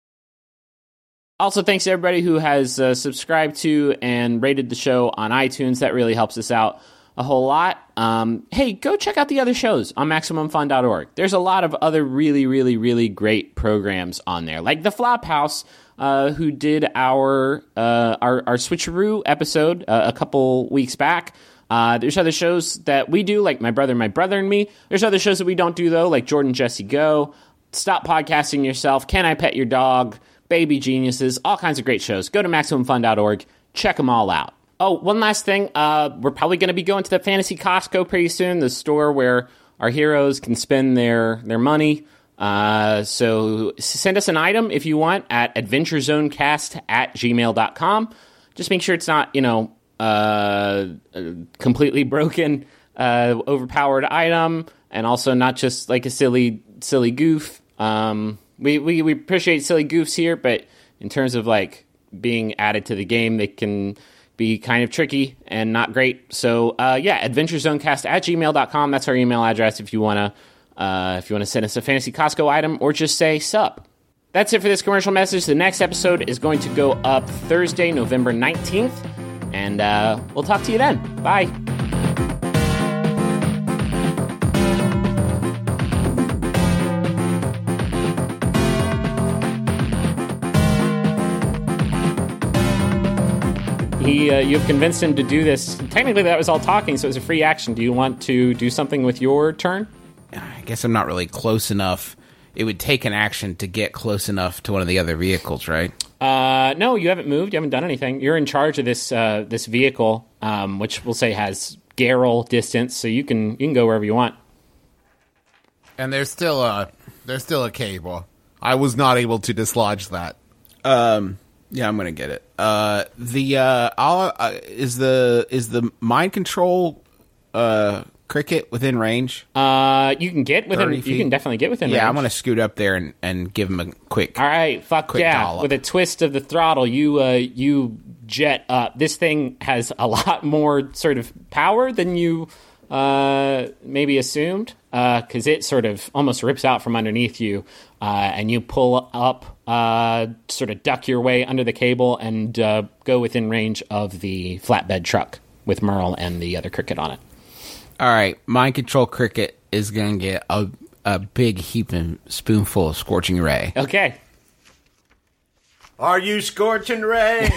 Also, thanks to everybody who has uh, subscribed to and rated the show on iTunes. That really helps us out a whole lot. Um, hey, go check out the other shows on Maximum Fun dot org. There's a lot of other really, really, really great programs on there, like the Flophouse, uh, who did our uh, our, our Switcheroo episode uh, a couple weeks back. Uh, there's other shows that we do, like My Brother, My Brother and Me. There's other shows that we don't do, though, like Jordan, Jesse Go, Stop Podcasting Yourself, Can I Pet Your Dog, Baby Geniuses, all kinds of great shows. Go to Maximum Fun dot org. Check them all out. Oh, one last thing. Uh, we're probably going to be going to the Fantasy Costco pretty soon, the store where our heroes can spend their their money. Uh, so send us an item if you want at adventurezonecast at gmail dot com. Just make sure it's not, you know, uh, a completely broken, uh, overpowered item, and also not just like a silly, silly goof. Um, we, we, we appreciate silly goofs here, but in terms of like being added to the game, they can be kind of tricky and not great. So, uh, yeah, adventurezonecast at gmail dot com. That's our email address if you want to Uh, if you want to send us a Fantasy Costco item or just say sup. That's it for this commercial message. The next episode is going to go up Thursday, November nineteenth, and uh, we'll talk to you then. Bye. He, uh, you've convinced him to do this. Technically, that was all talking, so it was a free action. Do you want to do something with your turn? I guess I'm not really close enough. It would take an action to get close enough to one of the other vehicles, right? Uh, no, you haven't moved. You haven't done anything. You're in charge of this uh, this vehicle, um, which we'll say has Garrel distance, so you can you can go wherever you want. And there's still a there's still a cable. I was not able to dislodge that. Um, yeah, I'm gonna get it. Uh, the uh, I'll, uh, is the is the mind control uh cricket within range? Uh, you can get within. You feet? can definitely get within. Yeah, range. I'm gonna scoot up there and, and give him a quick. All right, fuck quick yeah! dollop. With a twist of the throttle, you uh, you jet up. This thing has a lot more sort of power than you uh, maybe assumed, because uh, it sort of almost rips out from underneath you, uh, and you pull up, uh, sort of duck your way under the cable, and uh, go within range of the flatbed truck with Merle and the other cricket on it. All right, mind control cricket is gonna get a a big heaping spoonful of scorching ray. Okay. Are you scorching ray?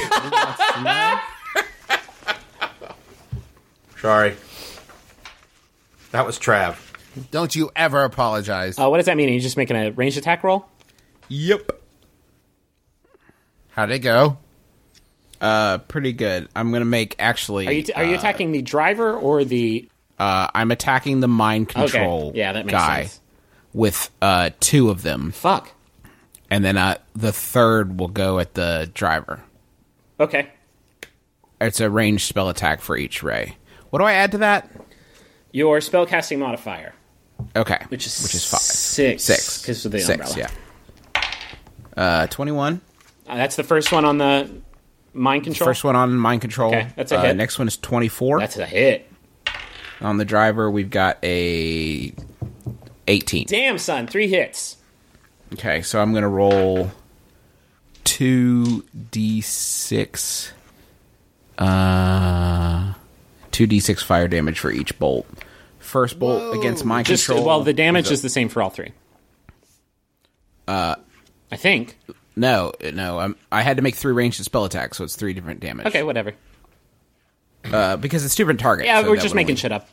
Sorry. That was Trav. Don't you ever apologize. Uh, what does that mean? Are you just making a ranged attack roll? Yep. How'd it go? Uh, pretty good. I'm gonna make actually. Are you t- are you uh, attacking the driver or the? Uh, I'm attacking the mind control Okay. Yeah, that makes guy sense. with uh, two of them, Fuck. and then uh, the third will go at the driver. Okay. It's a ranged spell attack for each ray. What do I add to that? Your spellcasting modifier, Okay, which is which is five, six, six, because of the six, umbrella. yeah. Uh, twenty-one. Uh, that's the first one on the mind control. First one on mind control. Okay, that's a uh, hit. Next one is twenty-four. That's a hit. On the driver, we've got a eighteen. Damn, son, three hits. Okay, so I'm gonna roll two d six, uh, two d six fire damage for each bolt. First bolt Whoa. against mind Just control. well, the damage is the same for all three. Uh, I think. No, no. I'm, I had to make three ranged spell attacks, so it's three different damage. Okay, whatever. Uh, because it's different targets. Yeah, so we're that just would making only- shit up.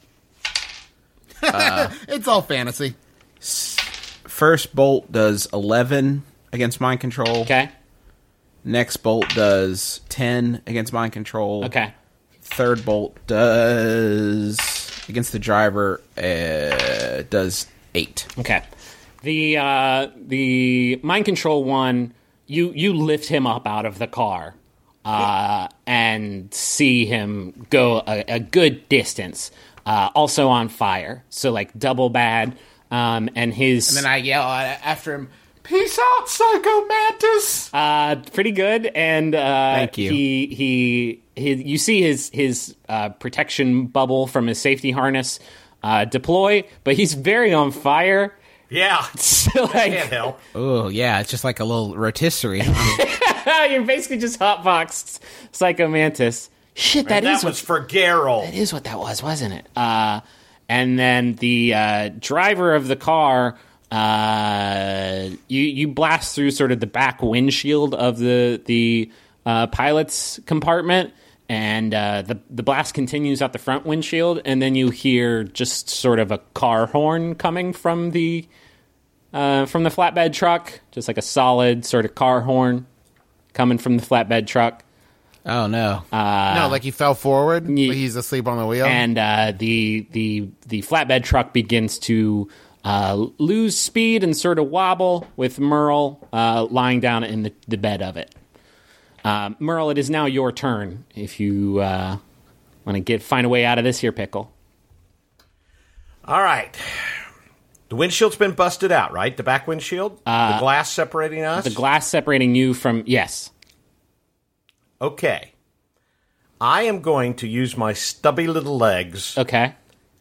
It's all fantasy. First bolt does eleven against mind control. Okay. Next bolt does ten against mind control. Okay. Third bolt does against the driver uh, does eight. Okay. The uh, the mind control one, you you lift him up out of the car, uh, and see him go a, a good distance. Uh, also on fire, so like double bad. Um, and his And then I yell at- after him, "Peace out, Psycho Mantis!" uh, pretty good. And uh, Thank you. He he he. You see his his uh, protection bubble from his safety harness uh, deploy, but he's very on fire. Yeah. So like, Can't help. Oh yeah, it's just like a little rotisserie. you're basically just hotboxed Psycho Mantis. Shit, that And that is was what, for Garrel. that is what that was, wasn't it? Uh, and then the uh, driver of the car, uh, you you blast through sort of the back windshield of the the uh, pilot's compartment, and uh, the the blast continues out the front windshield, and then you hear just sort of a car horn coming from the uh, from the flatbed truck, just like a solid sort of car horn coming from the flatbed truck. Oh no! no, like he fell forward. Ye- Like he's asleep on the wheel. and uh, the the the flatbed truck begins to uh, lose speed and sort of wobble, with Merle uh, lying down in the, the bed of it. Uh, Merle, it is now your turn. If you uh, want to get find a way out of this here pickle. All right. The windshield's been busted out, right? The back windshield? Uh, the glass separating us? The glass separating you from yes. Okay. I am going to use my stubby little legs Okay.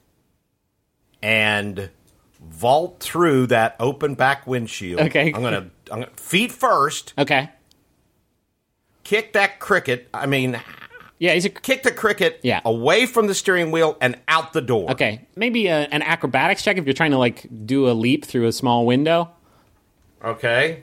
and vault through that open back windshield. Okay. I'm going to I'm gonna, feet first, Okay. kick that cricket. I mean, Yeah, he's a kick the cricket Yeah. away from the steering wheel and out the door. okay. Maybe a, an acrobatics check if you're trying to like do a leap through a small window. Okay.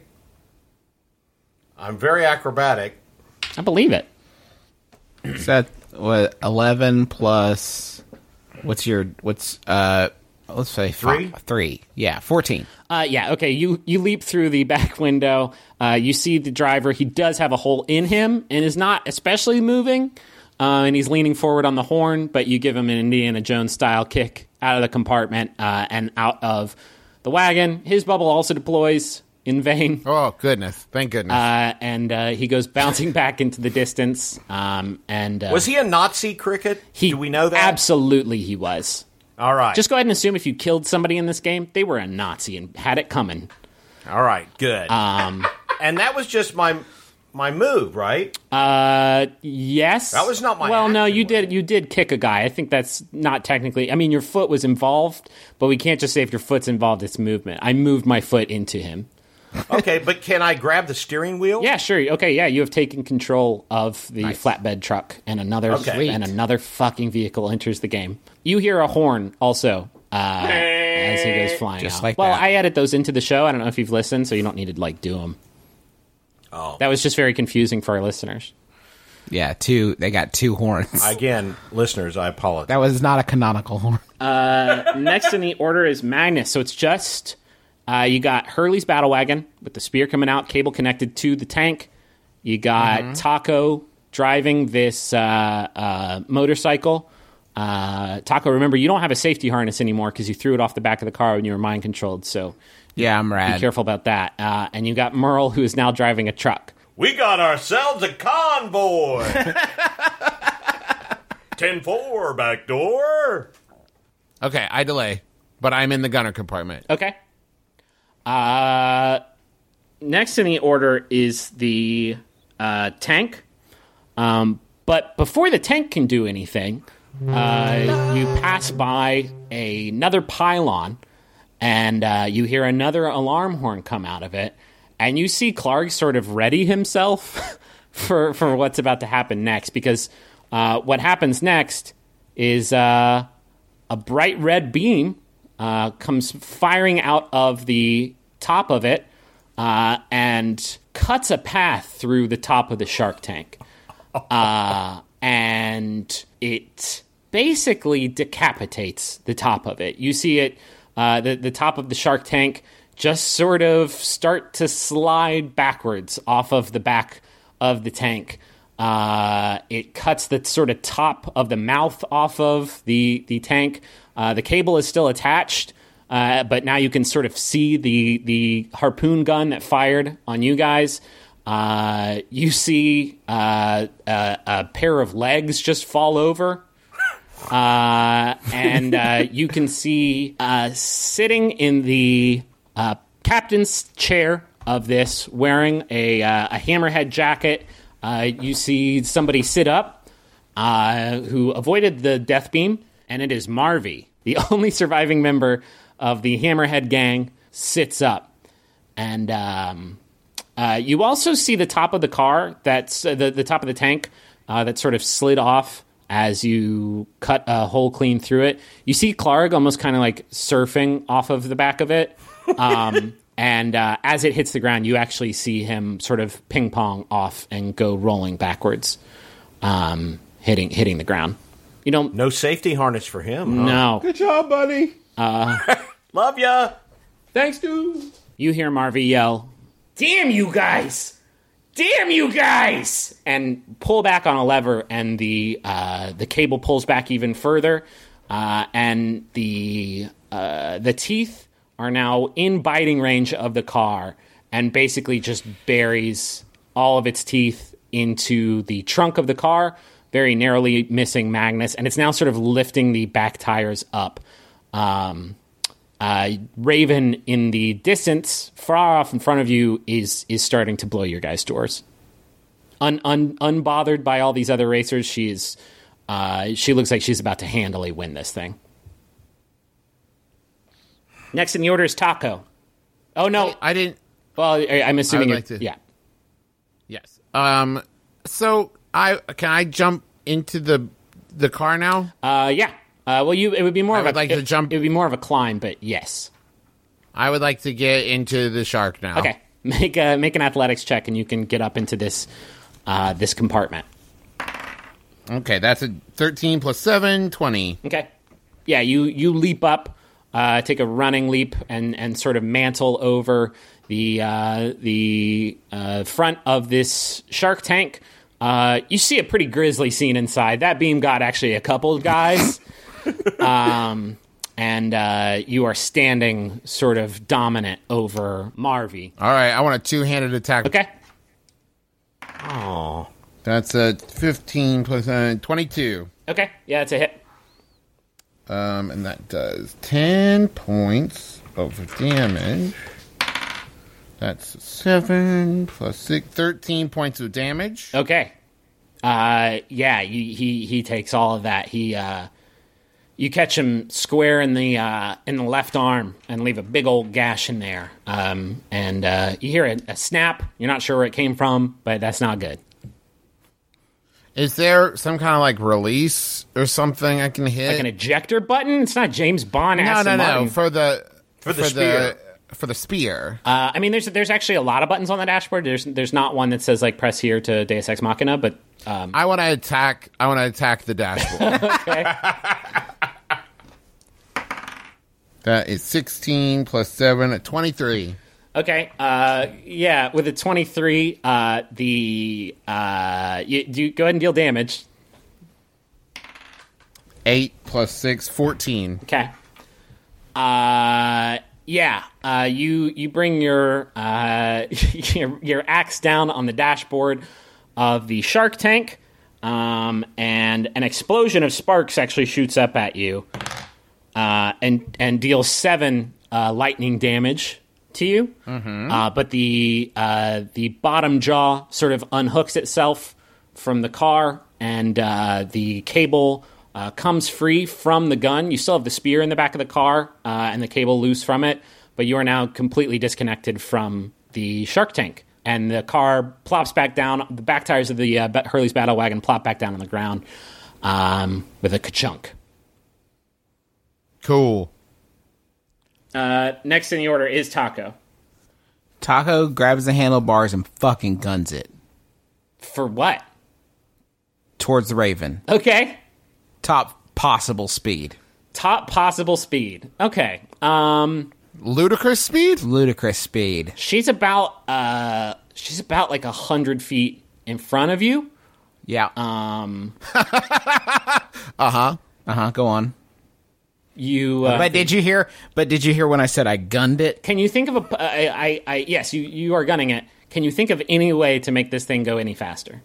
I'm very acrobatic. I believe it. Is that what? Eleven plus. What's your? What's uh? Let's say Three? Five, three. Yeah, fourteen. Uh, yeah, okay. You you leap through the back window. Uh, you see the driver. He does have a hole in him and is not especially moving. Uh, and he's leaning forward on the horn, but you give him an Indiana Jones style kick out of the compartment uh, and out of the wagon. His bubble also deploys in vain. Oh, goodness. Thank goodness. Uh, and uh, he goes bouncing back into the distance. Um, and uh, Was he a Nazi cricket? he, Do we know that? Absolutely, he was. All right. Just go ahead and assume if you killed somebody in this game, they were a Nazi and had it coming. All right, good. Um, and that was just my my move, right? uh, yes. That was not my Well, no, action, you was did. it? You did kick a guy. I think that's not technically. I mean, your foot was involved, but we can't just say if your foot's involved, it's movement. I moved my foot into him. Okay, but can I grab the steering wheel? Yeah, sure. Okay, yeah, you have taken control of the flatbed truck, and another Okay. Sweet. and another fucking vehicle enters the game. You hear a horn also uh, as he goes flying Just out. like well, that. I edit those into the show. I don't know if you've listened, so you don't need to like do them. Oh. That was just very confusing for our listeners. Yeah, two. They got two horns. Again, listeners, I apologize. that was not a canonical horn. Next in the order is Magnus. So it's just uh, you got Hurley's battle wagon with the spear coming out, cable connected to the tank. You got Taco driving this uh, uh, motorcycle. Uh, Taco, remember, you don't have a safety harness anymore because you threw it off the back of the car when you were mind controlled. So Yeah, I'm be rad. careful about that. Uh, and you got Merle, who is now driving a truck. We got ourselves a convoy. ten four, back door. Okay, I delay, but I'm in the gunner compartment. Okay. Uh, next in the order is the uh, tank. Um, but before the tank can do anything, uh, you pass by a, another pylon, and uh, you hear another alarm horn come out of it, and you see Clark sort of ready himself for for what's about to happen next, because uh, what happens next is uh, a bright red beam uh, comes firing out of the top of it uh, and cuts a path through the top of the shark tank. Uh, and it basically decapitates the top of it. You see it, uh, the, the top of the shark tank just sort of start to slide backwards off of the back of the tank. Uh, it cuts the sort of top of the mouth off of the, the tank. Uh, the cable is still attached, uh, but now you can sort of see the, the harpoon gun that fired on you guys. Uh, you see uh, a, a pair of legs just fall over. Uh, and uh, you can see uh, sitting in the uh, captain's chair of this, wearing a, uh, a hammerhead jacket, uh, you see somebody sit up uh, who avoided the death beam, and it is Marvy, the only surviving member of the hammerhead gang, sits up. And um, uh, you also see the top of the car, that's uh, the, the top of the tank, uh, that sort of slid off as you cut a hole clean through it. You see Clark almost kind of like surfing off of the back of it. Um, and uh, as it hits the ground, you actually see him sort of ping pong off and go rolling backwards, um, hitting hitting the ground. You know, No safety harness for him. Huh? no. Good job, buddy. Love ya. Thanks, dude. You hear Marvy yell, "Damn you guys! damn you guys, and pull back on a lever, and the uh, the cable pulls back even further, uh, and the uh, the teeth are now in biting range of the car, and basically just buries all of its teeth into the trunk of the car, very narrowly missing Magnus, and it's now sort of lifting the back tires up. Um, uh, Raven in the distance, far off in front of you, is is starting to blow your guys' doors. Un, un, unbothered by all these other racers, she is. Uh, she looks like she's about to handily win this thing. Next in the order is Taco. Oh no, I didn't. Well, I- I'm assuming. I would you're- like to- Yeah. Yes. Um. So I can I jump into the the car now? Uh, yeah. Uh, well, you it would be more I of would a like it, to jump- It would be more of a climb, but yes. I would like to get into the shark now. Okay, make a make an athletics check, and you can get up into this uh, this compartment. Okay, that's a thirteen plus seven, twenty. Okay, yeah, you you leap up, uh, take a running leap, and and sort of mantle over the uh, the uh, front of this shark tank. Uh, you see a pretty grisly scene inside. That beam got actually a couple guys. um, and uh, you are standing sort of dominant over Marvy. All right, I want a two-handed attack. Okay. Oh. That's a fifteen plus uh, twenty-two. Okay. Yeah, it's a hit. Um, and that does ten points of damage. That's seven plus six, thirteen points of damage. Okay. Uh, yeah, you, he he takes all of that. He uh, you catch him square in the uh, in the left arm and leave a big old gash in there. Um, and uh, you hear a, a snap. You're not sure where it came from, but that's not good. Is there some kind of like release or something I can hit? Like an ejector button. It's not James Bond. no, Aston no, no. Martin. For the For the spear. for the spear. Uh, I mean, there's there's actually a lot of buttons on the dashboard. There's there's not one that says like press here to Deus Ex Machina, but um, I want to attack. I want to attack the dashboard. okay. That is sixteen plus seven at twenty-three. Okay, uh, yeah, with a twenty-three, uh, the, uh, you, you go ahead and deal damage. Eight plus six, fourteen. Okay. Uh, yeah, uh, you, you bring your, uh, your, your axe down on the dashboard of the shark tank, um, and an explosion of sparks actually shoots up at you, uh, and, and deals seven, uh, lightning damage to you, mm-hmm. uh, but the uh, the bottom jaw sort of unhooks itself from the car, and uh, the cable uh, comes free from the gun. You still have the spear in the back of the car, uh, and the cable loose from it, but you are now completely disconnected from the shark tank. And the car plops back down. The back tires of the uh, Hurley's battle wagon plop back down on the ground um, with a ka-chunk. Cool. Uh, next in the order is Taco. Taco grabs the handlebars and fucking guns it For what? towards the Raven. Okay. Top possible speed. Top possible speed. Okay. Um, Ludicrous speed? Ludicrous speed. she's about uh, she's about like a hundred feet in front of you. Yeah. Um, uh-huh. Uh-huh. Go on. you. Uh, But did you hear? But did you hear when I said I gunned it? Can you think of a? I, I, I yes, you you are gunning it. Can you think of any way to make this thing go any faster?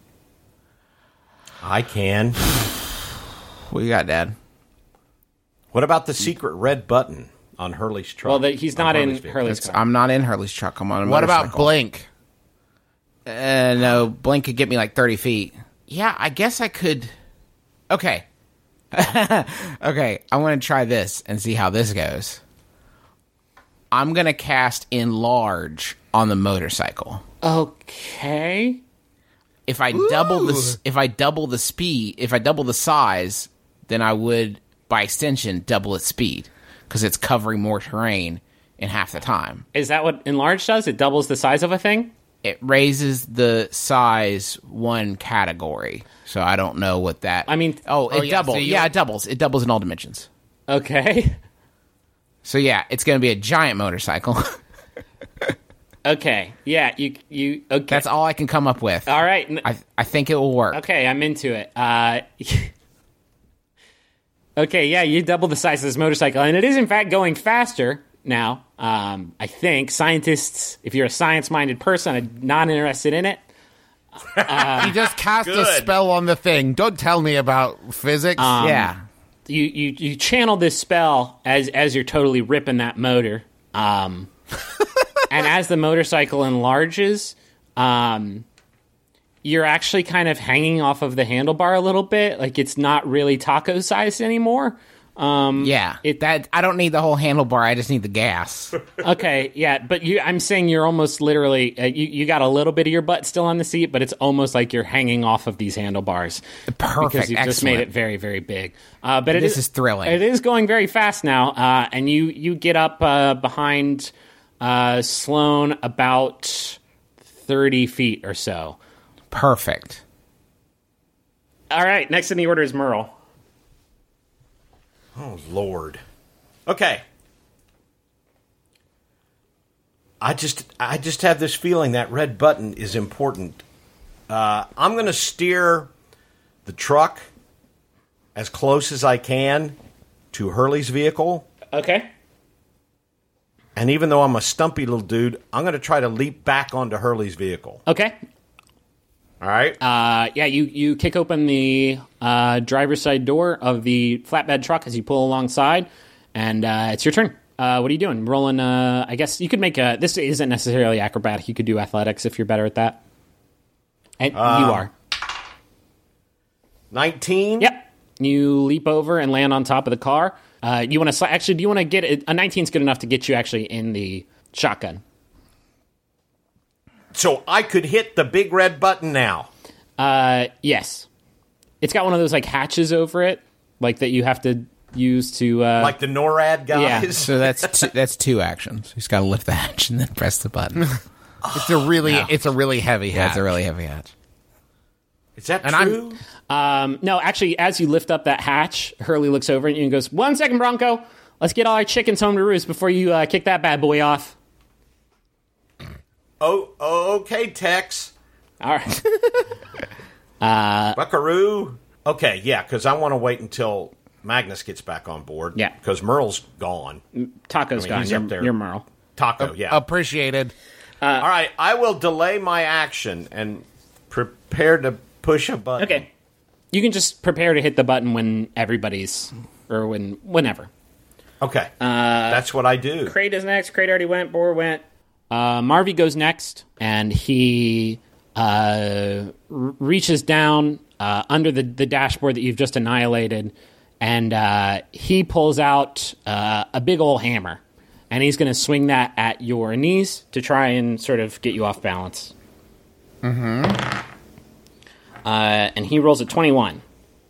I can. What you got, Dad? What about the secret red button on Hurley's truck? Well, the, he's On not in vehicle? Hurley's It's, car. I'm not in Hurley's truck. I'm on a What about motorcycle. Blink? Uh, no, Blink could get me like thirty feet. Yeah, I guess I could. Okay. Okay, I'm going to try this and see how this goes. I'm going to cast Enlarge on the motorcycle. Okay. If I double the s- if I double the speed, if I double the size, then I would by extension double its speed because it's covering more terrain in half the time. Is that what enlarge does? It doubles the size of a thing? It raises the size one category. So I don't know what that. I mean- oh, it Oh, yeah, doubles. so you- yeah, it doubles. It doubles in all dimensions. Okay. So yeah, it's going to be a giant motorcycle. Okay, yeah, you you okay. That's all I can come up with. All right. N- I I think it will work. Okay, I'm into it. Uh, okay, yeah, you double the size of this motorcycle, and it is in fact going faster now. Um, I think scientists, if you're a science-minded person, are not interested in it. He just cast a Good. spell on the thing. Don't tell me about physics. Um, Yeah. You, you you channel this spell as as you're totally ripping that motor, um, and as the motorcycle enlarges, um, you're actually kind of hanging off of the handlebar a little bit, like it's not really taco sized anymore. Um, Yeah. it, that I don't need the whole handlebar. I just need the gas. okay, yeah, but you, I'm saying you're almost literally uh, you you got a little bit of your butt still on the seat, but it's almost like you're hanging off of these handlebars. Perfect. Because you've just made it Excellent. very, very big. Uh, but it This is thrilling. It is going very fast now, uh, and you you get up uh, behind uh, Sloan about thirty feet or so. Perfect. All right, next in the order is Merle. Oh, Lord. Okay. I just I just have this feeling that red button is important. Uh, I'm going to steer the truck as close as I can to Hurley's vehicle. Okay. And even though I'm a stumpy little dude, I'm going to try to leap back onto Hurley's vehicle. Okay. All right? Uh, yeah, you, you kick open the uh, driver's side door of the flatbed truck as you pull alongside, and uh, it's your turn. Uh, what are you doing? Rolling, uh, I guess you could make a... This isn't necessarily acrobatic. You could do athletics if you're better at that. And you are. nineteen? Yep. You leap over and land on top of the car. Uh, you want to... Sli- actually, do you want to get... It, a nineteen is good enough to get you actually in the shotgun. So I could hit the big red button now. Uh, yes. It's got one of those, like, hatches over it, like, that you have to use to... Uh, Like the NORAD guys? Yeah. So that's two, that's two actions. He's got to lift the hatch and then press the button. it's a really, it's a really heavy Yeah, hatch. it's a really heavy hatch. Is that And I'm- true? Um, no, actually, as you lift up that hatch, Hurley looks over at you and goes, "One second, Bronco. Let's get all our chickens home to roost before you uh, kick that bad boy off." Oh, okay, Tex. All right. Buckaroo. Okay, yeah, because I want to wait until Magnus gets back on board. Yeah. Because Merle's gone. Taco's I mean, gone. he's You're, up there. you're Merle. Taco, yeah. Appreciated. All right, I will delay my action and prepare to push a button. Okay. You can just prepare to hit the button when everybody's, or when, whenever. Okay. That's what I do. Crate is next. Crate already went. Boar went. Uh, Marvy goes next, and he uh, r- reaches down uh, under the, the dashboard that you've just annihilated, and uh, he pulls out uh, a big old hammer, and he's going to swing that at your knees to try and sort of get you off balance. Mm-hmm. Uh, and he rolls a twenty-one.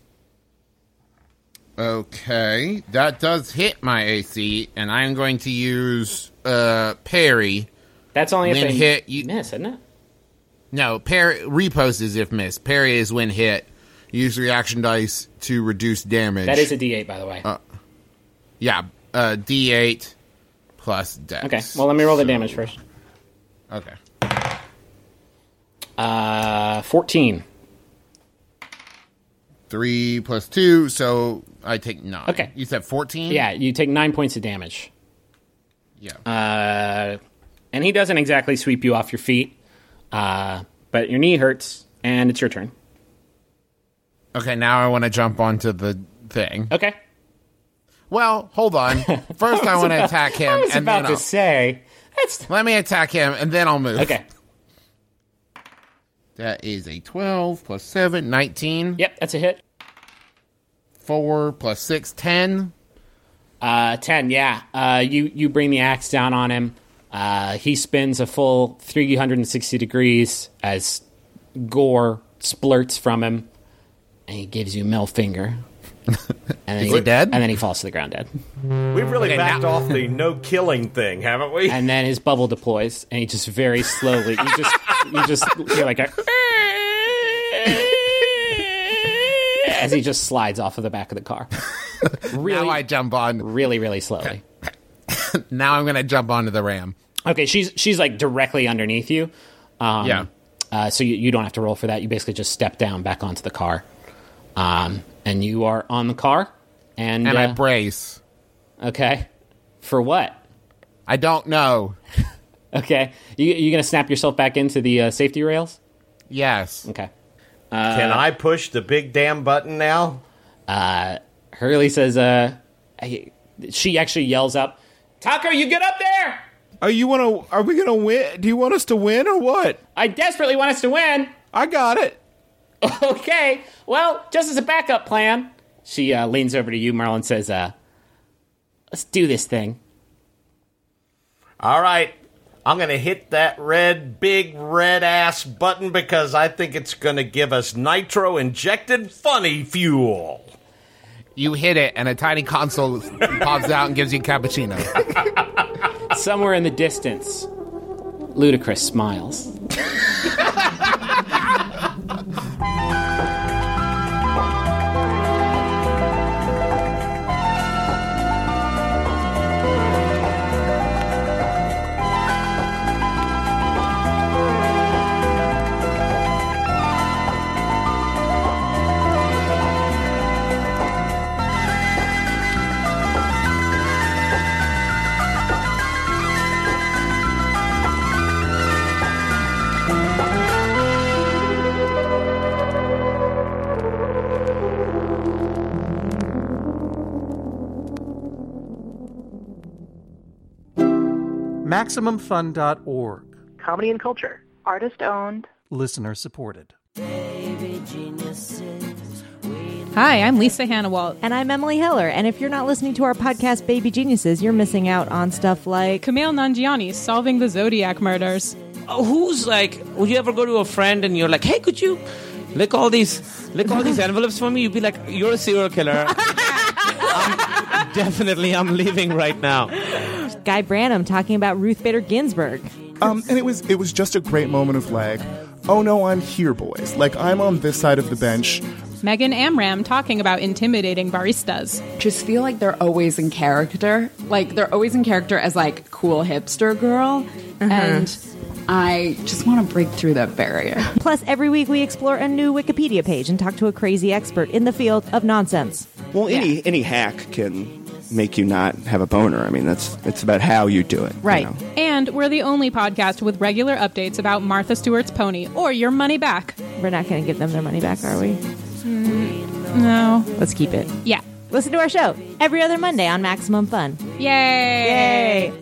Okay, that does hit my A C, and I'm going to use uh, parry. That's only if When they hit, you- miss, isn't it? No, parry repost is if miss. Parry is when hit. Use reaction dice to reduce damage. That is a D eight, by the way. yeah, uh, D eight plus dex. Okay, well, let me roll the damage first. Okay. Uh, fourteen. Three plus two, so I take nine. Okay. You said fourteen? Yeah, you take nine points of damage. Yeah. Uh, and he doesn't exactly sweep you off your feet, uh, but your knee hurts, and it's your turn. Okay, now I want to jump onto the thing. Okay. Well, hold on. First, I want to attack him, I was and about then to I'll, say that's let me attack him, and then I'll move. okay. That is a twelve plus seven, nineteen. Yep, that's a hit. Four plus six, ten. Uh, ten. Yeah. Uh, you you bring the axe down on him. Uh, he spins a full three hundred sixty degrees as gore splurts from him, and he gives you a middle finger. And then Is he dead? And then he falls to the ground dead. We've really Okay, backed now- off the no killing thing, haven't we? And then his bubble deploys, and he just very slowly, you just, you just hear like a, as he just slides off of the back of the car. Really, Now I jump on. really, really slowly. Now I'm going to jump onto the ram. Okay, she's she's like directly underneath you. Um, Yeah. Uh, so you, you don't have to roll for that. You basically just step down back onto the car, um, and you are on the car. And And uh, I brace. okay, for what? I don't know. Okay, you you gonna snap yourself back into the uh, safety rails? Yes. Okay. Can I push the big damn button now? Uh, Hurley says, uh, I- she actually yells up, Taco, you get up there! Are you want to? Are we gonna win? Do you want us to win or what? I desperately want us to win. I got it. Okay, well, just as a backup plan. She uh, leans over to you, Marlon, says, uh, let's do this thing. All right. I'm going to hit that red, big red ass button because I think it's going to give us nitro injected funny fuel. You hit it, and a tiny console pops out and gives you a cappuccino. Somewhere in the distance, Ludacris smiles. Maximum Fun dot org. Comedy and culture. Artist owned. Listener supported. Hi, I'm Lisa Hannawalt. And I'm Emily Heller. And if you're not listening to our podcast, Baby Geniuses, you're missing out on stuff like Kumail Nanjiani solving the Zodiac murders. Oh, who's like, would you ever go to a friend and you're like, hey, could you lick all these lick all these envelopes for me? You'd be like, you're a serial killer. I'm, definitely, I'm leaving right now. Guy Branum talking about Ruth Bader Ginsburg. Um, and it was it was just a great moment of like, oh no, I'm here, boys. Like, I'm on this side of the bench. Megan Amram talking about intimidating baristas. Just feel like they're always in character. Like, they're always in character as, like, cool hipster girl. Uh-huh. And I just want to break through that barrier. Plus, every week we explore a new Wikipedia page and talk to a crazy expert in the field of nonsense. Well, any yeah. any hack can make you not have a boner. I mean, that's it's about how you do it. Right. You know? And we're the only podcast with regular updates about Martha Stewart's pony or your money back. We're not going to give them their money back, are we? Mm, no. Let's keep it. Yeah. Listen to our show every other Monday on Maximum Fun. Yay! Yay!